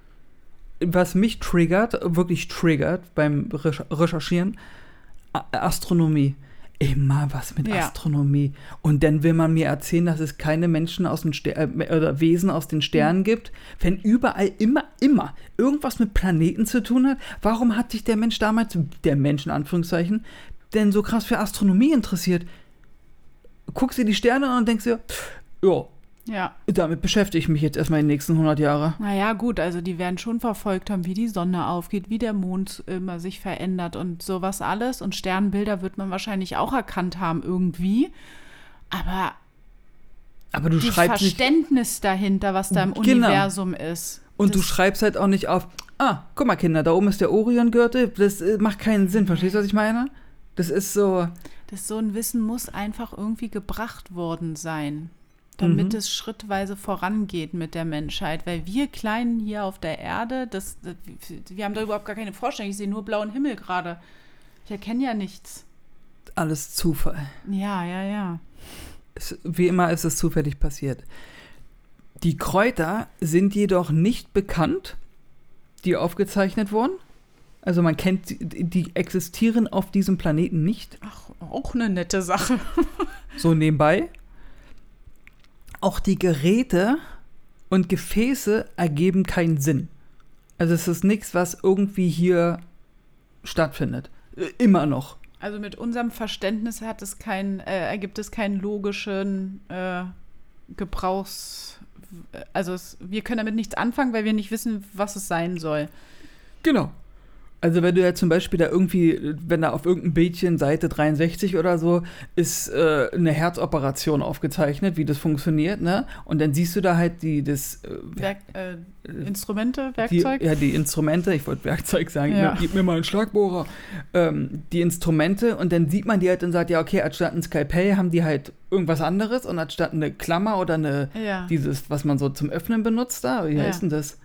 B: Was mich triggert, wirklich triggert beim Recherchieren, Astronomie. Immer was mit ja. Astronomie. Und dann will man mir erzählen, dass es keine Menschen aus den Ster- äh, oder Wesen aus den Sternen mhm. gibt. Wenn überall immer, immer irgendwas mit Planeten zu tun hat, warum hat sich der Mensch damals, der Mensch in Anführungszeichen, denn so krass für Astronomie interessiert? Guckst dir die Sterne an und denkst dir, ja,
A: ja,
B: damit beschäftige ich mich jetzt erstmal die nächsten hundert Jahre.
A: Naja, gut, also die werden schon verfolgt haben, wie die Sonne aufgeht, wie der Mond immer sich verändert und sowas alles. Und Sternbilder wird man wahrscheinlich auch erkannt haben irgendwie. Aber,
B: Aber du
A: das
B: schreibst
A: Verständnis nicht, dahinter, was da im genau. Universum ist.
B: Und du schreibst halt auch nicht auf, ah, guck mal Kinder, da oben ist der Oriongürtel. Das äh, macht keinen Sinn, verstehst du, was ich meine? Das ist so...
A: Das so ein Wissen muss einfach irgendwie gebracht worden sein, damit mhm. es schrittweise vorangeht mit der Menschheit. Weil wir Kleinen hier auf der Erde, das, das, wir haben da überhaupt gar keine Vorstellung. Ich sehe nur blauen Himmel gerade. Ich erkenne ja nichts.
B: Alles Zufall.
A: Ja, ja, ja.
B: Es, wie immer ist es zufällig passiert. Die Kräuter sind jedoch nicht bekannt, die aufgezeichnet wurden. Also man kennt, die, die existieren auf diesem Planeten nicht.
A: Ach, auch eine nette Sache.
B: So nebenbei. Auch die Geräte und Gefäße ergeben keinen Sinn. Also es ist nichts, was irgendwie hier stattfindet. Immer noch.
A: Also mit unserem Verständnis hat es kein, äh, ergibt es keinen logischen äh, Gebrauchs... Also es, wir können damit nichts anfangen, weil wir nicht wissen, was es sein soll.
B: Genau. Also wenn du ja zum Beispiel da irgendwie, wenn da auf irgendeinem Bildchen, Seite dreiundsechzig oder so, ist äh, eine Herzoperation aufgezeichnet, wie das funktioniert, ne? Und dann siehst du da halt die, das... Äh,
A: Werk, äh, Instrumente, Werkzeug?
B: Die, ja, die Instrumente, ich wollte Werkzeug sagen,
A: ja.
B: ne, gib mir mal einen Schlagbohrer. Ähm, die Instrumente und dann sieht man die halt und sagt, ja okay, anstatt ein Skalpell haben die halt irgendwas anderes und anstatt eine Klammer oder eine,
A: ja.
B: dieses, was man so zum Öffnen benutzt da, wie
A: ja.
B: heißt denn das?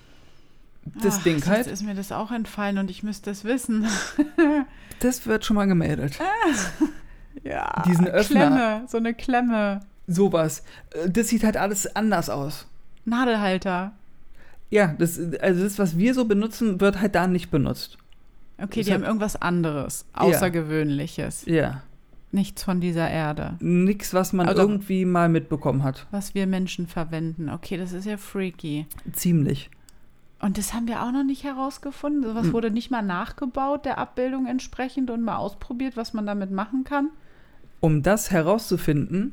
B: Das
A: Ach,
B: Ding halt.
A: Jetzt ist mir das auch entfallen und ich müsste es wissen.
B: Das wird schon mal gemeldet.
A: Ah, ja.
B: Diesen Öffner.
A: Klemme, so eine Klemme.
B: Sowas. Das sieht halt alles anders aus.
A: Nadelhalter.
B: Ja, das, also das, was wir so benutzen, wird halt da nicht benutzt.
A: Okay,
B: das
A: die
B: hat,
A: haben irgendwas anderes, Außergewöhnliches.
B: Ja.
A: Nichts von dieser Erde.
B: Nichts, was man
A: also,
B: irgendwie mal mitbekommen hat.
A: Was wir Menschen verwenden. Okay, das ist ja freaky.
B: Ziemlich.
A: Und das haben wir auch noch nicht herausgefunden. Sowas wurde nicht mal nachgebaut, der Abbildung entsprechend, und mal ausprobiert, was man damit machen kann.
B: Um das herauszufinden,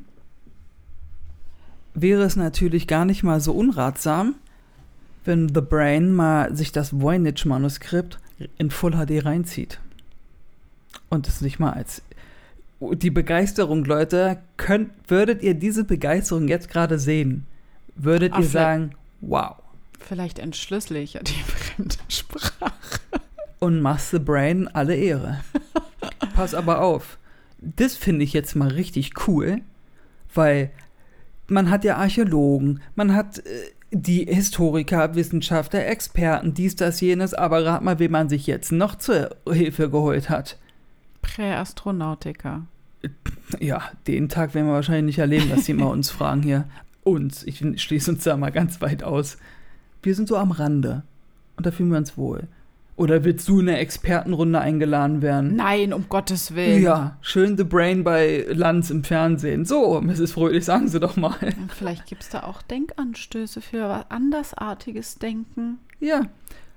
B: wäre es natürlich gar nicht mal so unratsam, wenn The Brain mal sich das Voynich-Manuskript in Full H D reinzieht. Und es nicht mal als... Die Begeisterung, Leute, könnt, würdet ihr diese Begeisterung jetzt gerade sehen, würdet Ach, ihr sagen, wow.
A: Vielleicht entschlüssel ich ja die fremde Sprache.
B: Und machst The Brain alle Ehre. Pass aber auf. Das finde ich jetzt mal richtig cool, weil man hat ja Archäologen, man hat äh, die Historiker, Wissenschaftler, Experten, dies, das, jenes, aber rat mal, wen man sich jetzt noch zur Hilfe geholt hat.
A: Präastronautiker.
B: Ja, den Tag werden wir wahrscheinlich nicht erleben, dass sie mal uns fragen hier. Uns, ich schließe uns da mal ganz weit aus. Wir sind so am Rande und da fühlen wir uns wohl. Oder willst du in eine Expertenrunde eingeladen werden?
A: Nein, um Gottes Willen.
B: Ja, schön The Brain bei Lanz im Fernsehen. So, Misses Fröhlich, sagen Sie doch mal.
A: Vielleicht gibt es da auch Denkanstöße für was andersartiges Denken.
B: Ja.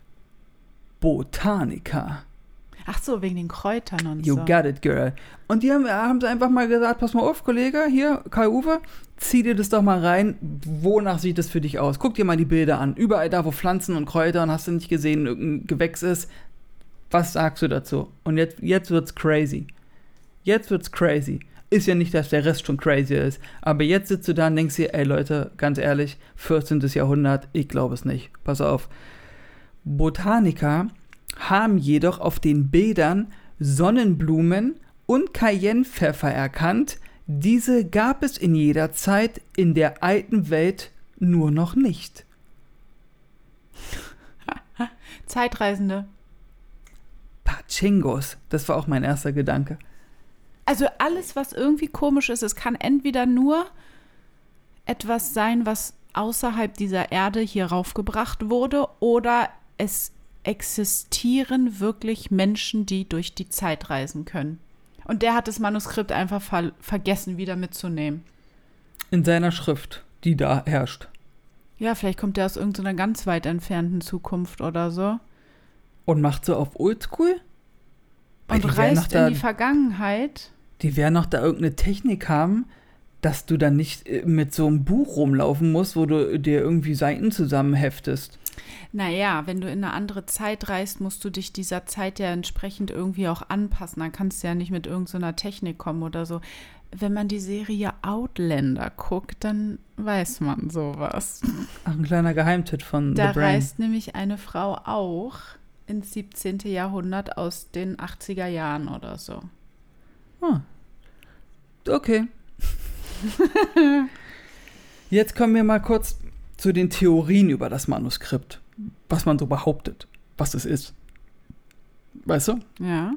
B: Botaniker.
A: Ach so, wegen den Kräutern und
B: you
A: so.
B: You got it, girl. Und die haben, haben sie einfach mal gesagt, pass mal auf, Kollege, hier, Kai-Uwe, zieh dir das doch mal rein. Wonach sieht das für dich aus? Guck dir mal die Bilder an. Überall da, wo Pflanzen und Kräuter, und hast du nicht gesehen, irgendein Gewächs ist. Was sagst du dazu? Und jetzt, jetzt wird's crazy. Jetzt wird's crazy. Ist ja nicht, dass der Rest schon crazy ist. Aber jetzt sitzt du da und denkst dir, ey Leute, ganz ehrlich, vierzehnten Jahrhundert, ich glaube es nicht. Pass auf. Botaniker haben jedoch auf den Bildern Sonnenblumen und Cayennepfeffer erkannt. Diese gab es in jeder Zeit in der alten Welt nur noch nicht.
A: Zeitreisende.
B: Chingos. Das war auch mein erster Gedanke.
A: Also alles, was irgendwie komisch ist, es kann entweder nur etwas sein, was außerhalb dieser Erde hier raufgebracht wurde, oder es existieren wirklich Menschen, die durch die Zeit reisen können. Und der hat das Manuskript einfach ver- vergessen, wieder mitzunehmen.
B: In seiner Schrift, die da herrscht.
A: Ja, vielleicht kommt der aus irgendeiner ganz weit entfernten Zukunft oder so.
B: Und macht so auf Oldschool?
A: Und reist in die Vergangenheit.
B: Die werden noch da irgendeine Technik haben, dass du dann nicht mit so einem Buch rumlaufen musst, wo du dir irgendwie Seiten zusammenheftest.
A: Naja, wenn du in eine andere Zeit reist, musst du dich dieser Zeit ja entsprechend irgendwie auch anpassen. Dann kannst du ja nicht mit irgendeiner Technik kommen oder so. Wenn man die Serie Outlander guckt, dann weiß man sowas.
B: Ach, ein kleiner Geheimtipp von
A: Da
B: The Brain.
A: reist nämlich eine Frau auch ins siebzehnten. Jahrhundert aus den achtziger Jahren oder so.
B: Ah. Okay. Jetzt kommen wir mal kurz zu den Theorien über das Manuskript. Was man so behauptet, was es ist. Weißt du?
A: Ja.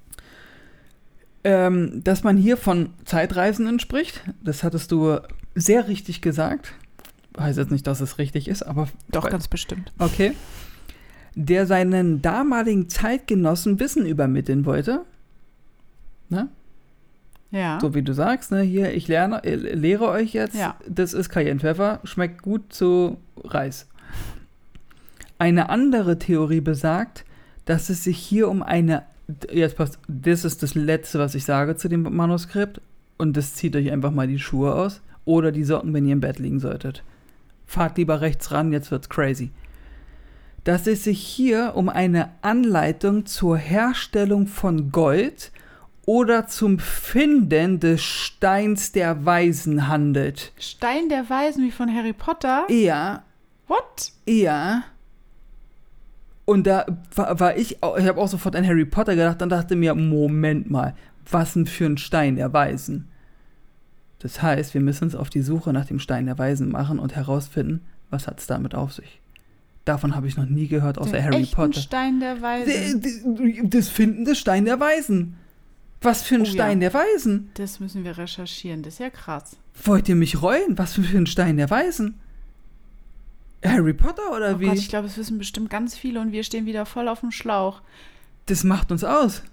B: Ähm, dass man hier von Zeitreisenden spricht, das hattest du sehr richtig gesagt. Heißt jetzt nicht, dass es richtig ist, aber...
A: Doch, ganz bestimmt.
B: Okay. Der seinen damaligen Zeitgenossen Wissen übermitteln wollte. Ne?
A: Ja.
B: So wie du sagst, ne? Hier, ich lerne, äh, lehre euch jetzt,
A: Ja.
B: das ist Cayennepfeffer, schmeckt gut zu Reis. Eine andere Theorie besagt, dass es sich hier um eine, jetzt passt, das ist das Letzte, was ich sage zu dem Manuskript, und das zieht euch einfach mal die Schuhe aus oder die Socken, wenn ihr im Bett liegen solltet. Fahrt lieber rechts ran, jetzt wird's crazy. Dass es sich hier um eine Anleitung zur Herstellung von Gold oder zum Finden des Steins der Weisen handelt.
A: Stein der Weisen wie von Harry Potter?
B: Ja.
A: What?
B: Ja. Und da war, war ich, ich habe auch sofort an Harry Potter gedacht und dachte mir, Moment mal, was denn für ein Stein der Weisen? Das heißt, wir müssen uns auf die Suche nach dem Stein der Weisen machen und herausfinden, was hat es damit auf sich. Davon habe ich noch nie gehört, außer
A: Den
B: Harry
A: echten
B: Potter.
A: Stein der Weisen.
B: Das Finden des Stein der Weisen. Was für ein
A: Oh,
B: Stein
A: ja.
B: der Weisen?
A: Das müssen wir recherchieren, das ist ja krass.
B: Wollt ihr mich reuen? Was für ein Stein der Weisen? Harry Potter oder
A: Oh
B: wie?
A: Gott, ich glaube, es wissen bestimmt ganz viele und wir stehen wieder voll auf dem Schlauch.
B: Das macht uns aus.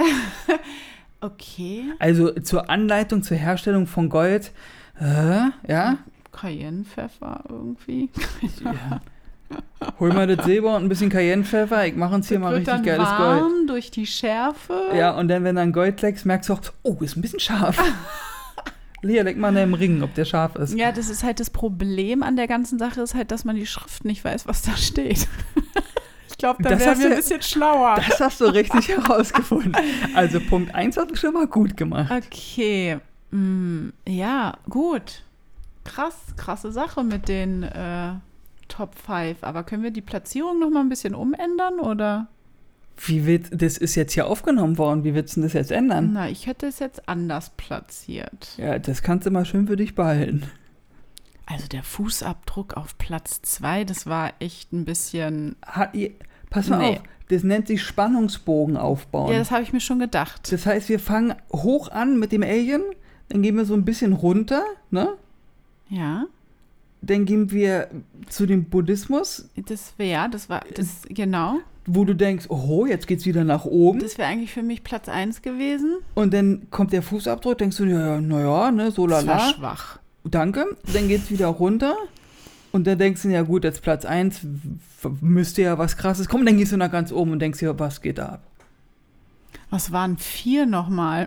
A: Okay.
B: Also zur Anleitung zur Herstellung von Gold, äh, ja?
A: Cayennepfeffer irgendwie.
B: Ja. Hol mal das Silber und ein bisschen Cayennepfeffer, ich mache uns hier
A: Das
B: mal
A: wird
B: richtig
A: dann
B: geiles
A: warm
B: Gold.
A: durch die Schärfe.
B: Ja, und dann, wenn dann Gold leckst, merkst du auch, oh, ist ein bisschen scharf. Hier, leck mal an deinem Ring, ob der scharf ist.
A: Ja, das ist halt das Problem an der ganzen Sache, ist halt, dass man die Schrift nicht weiß, was da steht. Ich glaube, da
B: Das
A: wären
B: hast
A: wir
B: du-
A: ein bisschen schlauer.
B: Das hast du richtig herausgefunden. Also Punkt eins hast du schon mal gut gemacht.
A: Okay. Mm, ja, gut. Krass, krasse Sache mit den äh, Top fünf. Aber können wir die Platzierung noch mal ein bisschen umändern, oder?
B: Wie wird, das ist jetzt hier aufgenommen worden, wie willst du das jetzt ändern?
A: Na, ich hätte es jetzt anders platziert.
B: Ja, das kannst du mal schön für dich behalten.
A: Also der Fußabdruck auf Platz zwei, das war echt ein bisschen...
B: Ha, ihr, pass mal
A: Nee.
B: auf, das nennt sich Spannungsbogen aufbauen.
A: Ja, das habe ich mir schon gedacht.
B: Das heißt, wir fangen hoch an mit dem Alien, dann gehen wir so ein bisschen runter, ne?
A: Ja,
B: Dann gehen wir zu dem Buddhismus,
A: das wäre, das war, das, genau.
B: wo du denkst, oh, jetzt geht's wieder nach oben.
A: Das wäre eigentlich für mich Platz eins gewesen.
B: Und dann kommt der Fußabdruck, denkst du, ja, naja, ne, so
A: Das war
B: lala.
A: schwach.
B: Danke. Dann geht's wieder runter. Und dann denkst du, ja gut, jetzt Platz eins, w- müsste ja was Krasses kommen. Dann gehst du nach ganz oben und denkst dir, was geht da ab?
A: Was waren vier nochmal?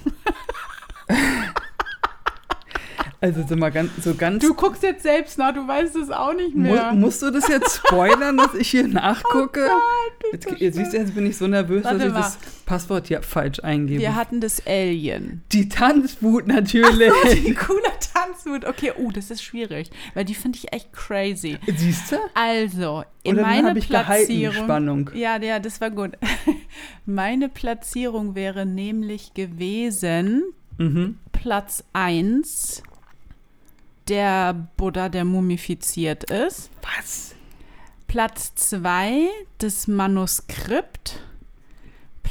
B: Also so mal ganz, so ganz.
A: Du guckst jetzt selbst nach, du weißt es auch nicht
B: mu
A: mehr.
B: musst du das jetzt spoilern, dass ich hier nachgucke?
A: Oh
B: jetzt, jetzt siehst du, jetzt bin ich so nervös,
A: Warte
B: dass ich
A: mal.
B: das Passwort hier falsch eingebe.
A: Wir hatten das Alien.
B: Die Tanzwut natürlich.
A: Die coole Tanzwut. Okay, uh, das ist schwierig, weil die finde ich echt crazy.
B: Siehst du?
A: Also, in
B: Oder
A: meine
B: habe ich gehalten, die
A: Platzierung.
B: Spannung.
A: Ja, ja, das war gut. Meine Platzierung wäre nämlich gewesen
B: Mhm.
A: Platz eins, der Buddha, der mumifiziert ist.
B: Was?
A: Platz zwei, das Manuskript.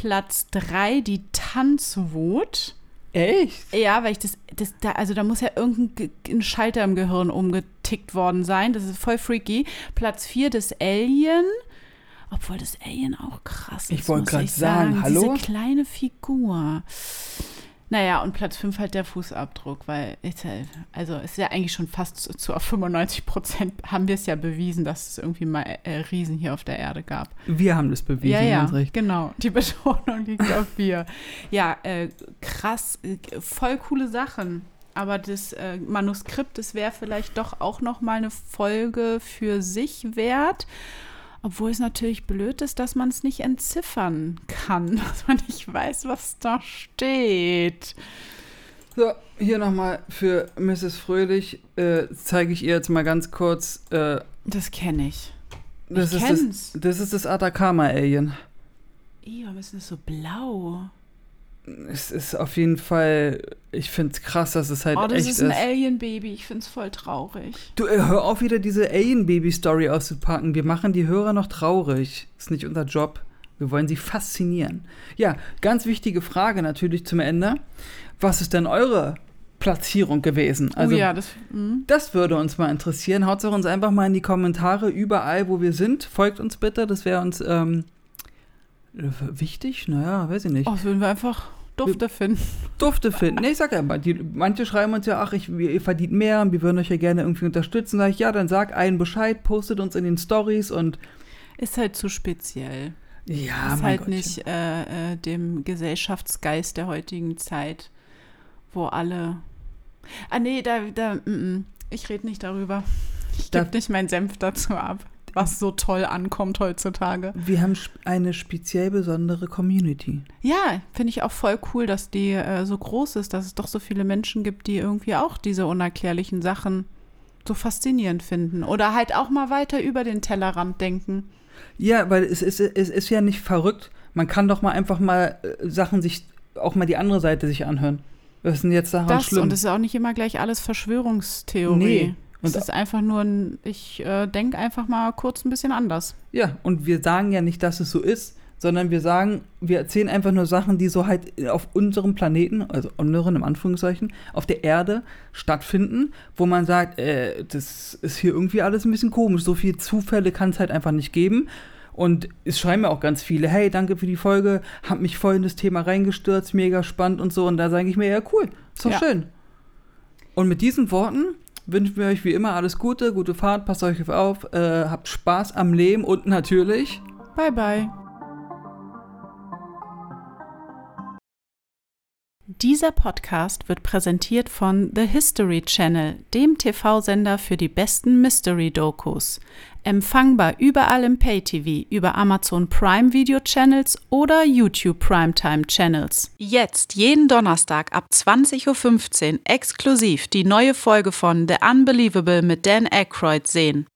A: Platz drei die Tanzwut.
B: Echt?
A: Ja, weil ich das, das da, also da muss ja irgendein Ge- Schalter im Gehirn umgetickt worden sein. Das ist voll freaky. Platz vier das Alien. Obwohl das Alien auch krass ist.
B: Ich wollte gerade
A: sagen,
B: sagen, hallo?
A: Diese kleine Figur. Naja, und Platz fünf halt der Fußabdruck, weil, also es ist ja eigentlich schon fast zu, zu auf fünfundneunzig Prozent haben wir es ja bewiesen, dass es irgendwie mal äh, Riesen hier auf der Erde gab.
B: Wir haben das bewiesen,
A: ja, ja,
B: ganz recht.
A: Genau, die Betonung liegt auf wir. Ja, äh, krass, äh, voll coole Sachen. Aber das äh, Manuskript, das wäre vielleicht doch auch noch mal eine Folge für sich wert. Obwohl es natürlich blöd ist, dass man es nicht entziffern kann, dass man nicht weiß, was da steht.
B: So, hier nochmal für Misses Fröhlich äh, zeige ich ihr jetzt mal ganz kurz. Äh,
A: das kenne ich.
B: Das
A: ich
B: ist
A: kenn's.
B: Das, das ist das Atacama-Alien.
A: Ih, warum ist das so blau?
B: Es ist auf jeden Fall, ich finde es krass, dass es halt
A: echt ist. Oh, das
B: echt
A: ist ein Alien-Baby. Ich finde es voll traurig.
B: Du, äh, hör auf, wieder diese Alien-Baby-Story auszupacken. Wir machen die Hörer noch traurig. Ist nicht unser Job. Wir wollen sie faszinieren. Ja, ganz wichtige Frage natürlich zum Ende. Was ist denn eure Platzierung gewesen? Also,
A: oh ja, das, mh.
B: das würde uns mal interessieren. Haut es uns einfach mal in die Kommentare, überall, wo wir sind. Folgt uns bitte, das wäre uns ähm, wichtig. Naja, weiß ich nicht.
A: Oh, das würden wir einfach Dufte finden.
B: Dufte finden. Nee, ich sag ja mal, die, manche schreiben uns ja, ach, ich, ihr verdient mehr und wir würden euch ja gerne irgendwie unterstützen. Sag ich, ja, dann sag allen Bescheid, postet uns in den Stories und
A: ist halt zu speziell.
B: Ja,
A: ist
B: mein
A: halt
B: Gottchen.
A: nicht äh, äh, dem Gesellschaftsgeist der heutigen Zeit, wo alle. Ah, nee, da, da, mm, mm. ich rede nicht darüber. Ich gebe nicht meinen Senf dazu ab, was so toll ankommt heutzutage.
B: Wir haben eine speziell besondere Community.
A: Ja, finde ich auch voll cool, dass die äh, so groß ist, dass es doch so viele Menschen gibt, die irgendwie auch diese unerklärlichen Sachen so faszinierend finden. Oder halt auch mal weiter über den Tellerrand denken.
B: Ja, weil es ist, es ist ja nicht verrückt. Man kann doch mal einfach mal äh, Sachen sich, auch mal die andere Seite sich anhören. Was ist denn jetzt daran
A: das,
B: schlimm?
A: Und es ist auch nicht immer gleich alles Verschwörungstheorie. Nee. Es ist einfach nur ein, ich äh, denke einfach mal kurz ein bisschen anders.
B: Ja, und wir sagen ja nicht, dass es so ist, sondern wir sagen, wir erzählen einfach nur Sachen, die so halt auf unserem Planeten, also unseren im Anführungszeichen, auf der Erde stattfinden, wo man sagt, äh, das ist hier irgendwie alles ein bisschen komisch, so viele Zufälle kann es halt einfach nicht geben. Und es schreiben ja auch ganz viele, hey, danke für die Folge, hab mich voll in das Thema reingestürzt, mega spannend und so. Und da sage ich mir, ja cool, ist doch ja. schön. Und mit diesen Worten wünschen wir euch wie immer alles Gute, gute Fahrt, passt euch auf, äh, habt Spaß am Leben und natürlich
A: bye bye. Dieser Podcast wird präsentiert von The History Channel, dem T V-Sender für die besten Mystery-Dokus. Empfangbar überall im Pay-T V, über Amazon Prime Video Channels oder YouTube Primetime Channels. Jetzt jeden Donnerstag ab zwanzig Uhr fünfzehn exklusiv die neue Folge von The Unbelievable mit Dan Aykroyd sehen.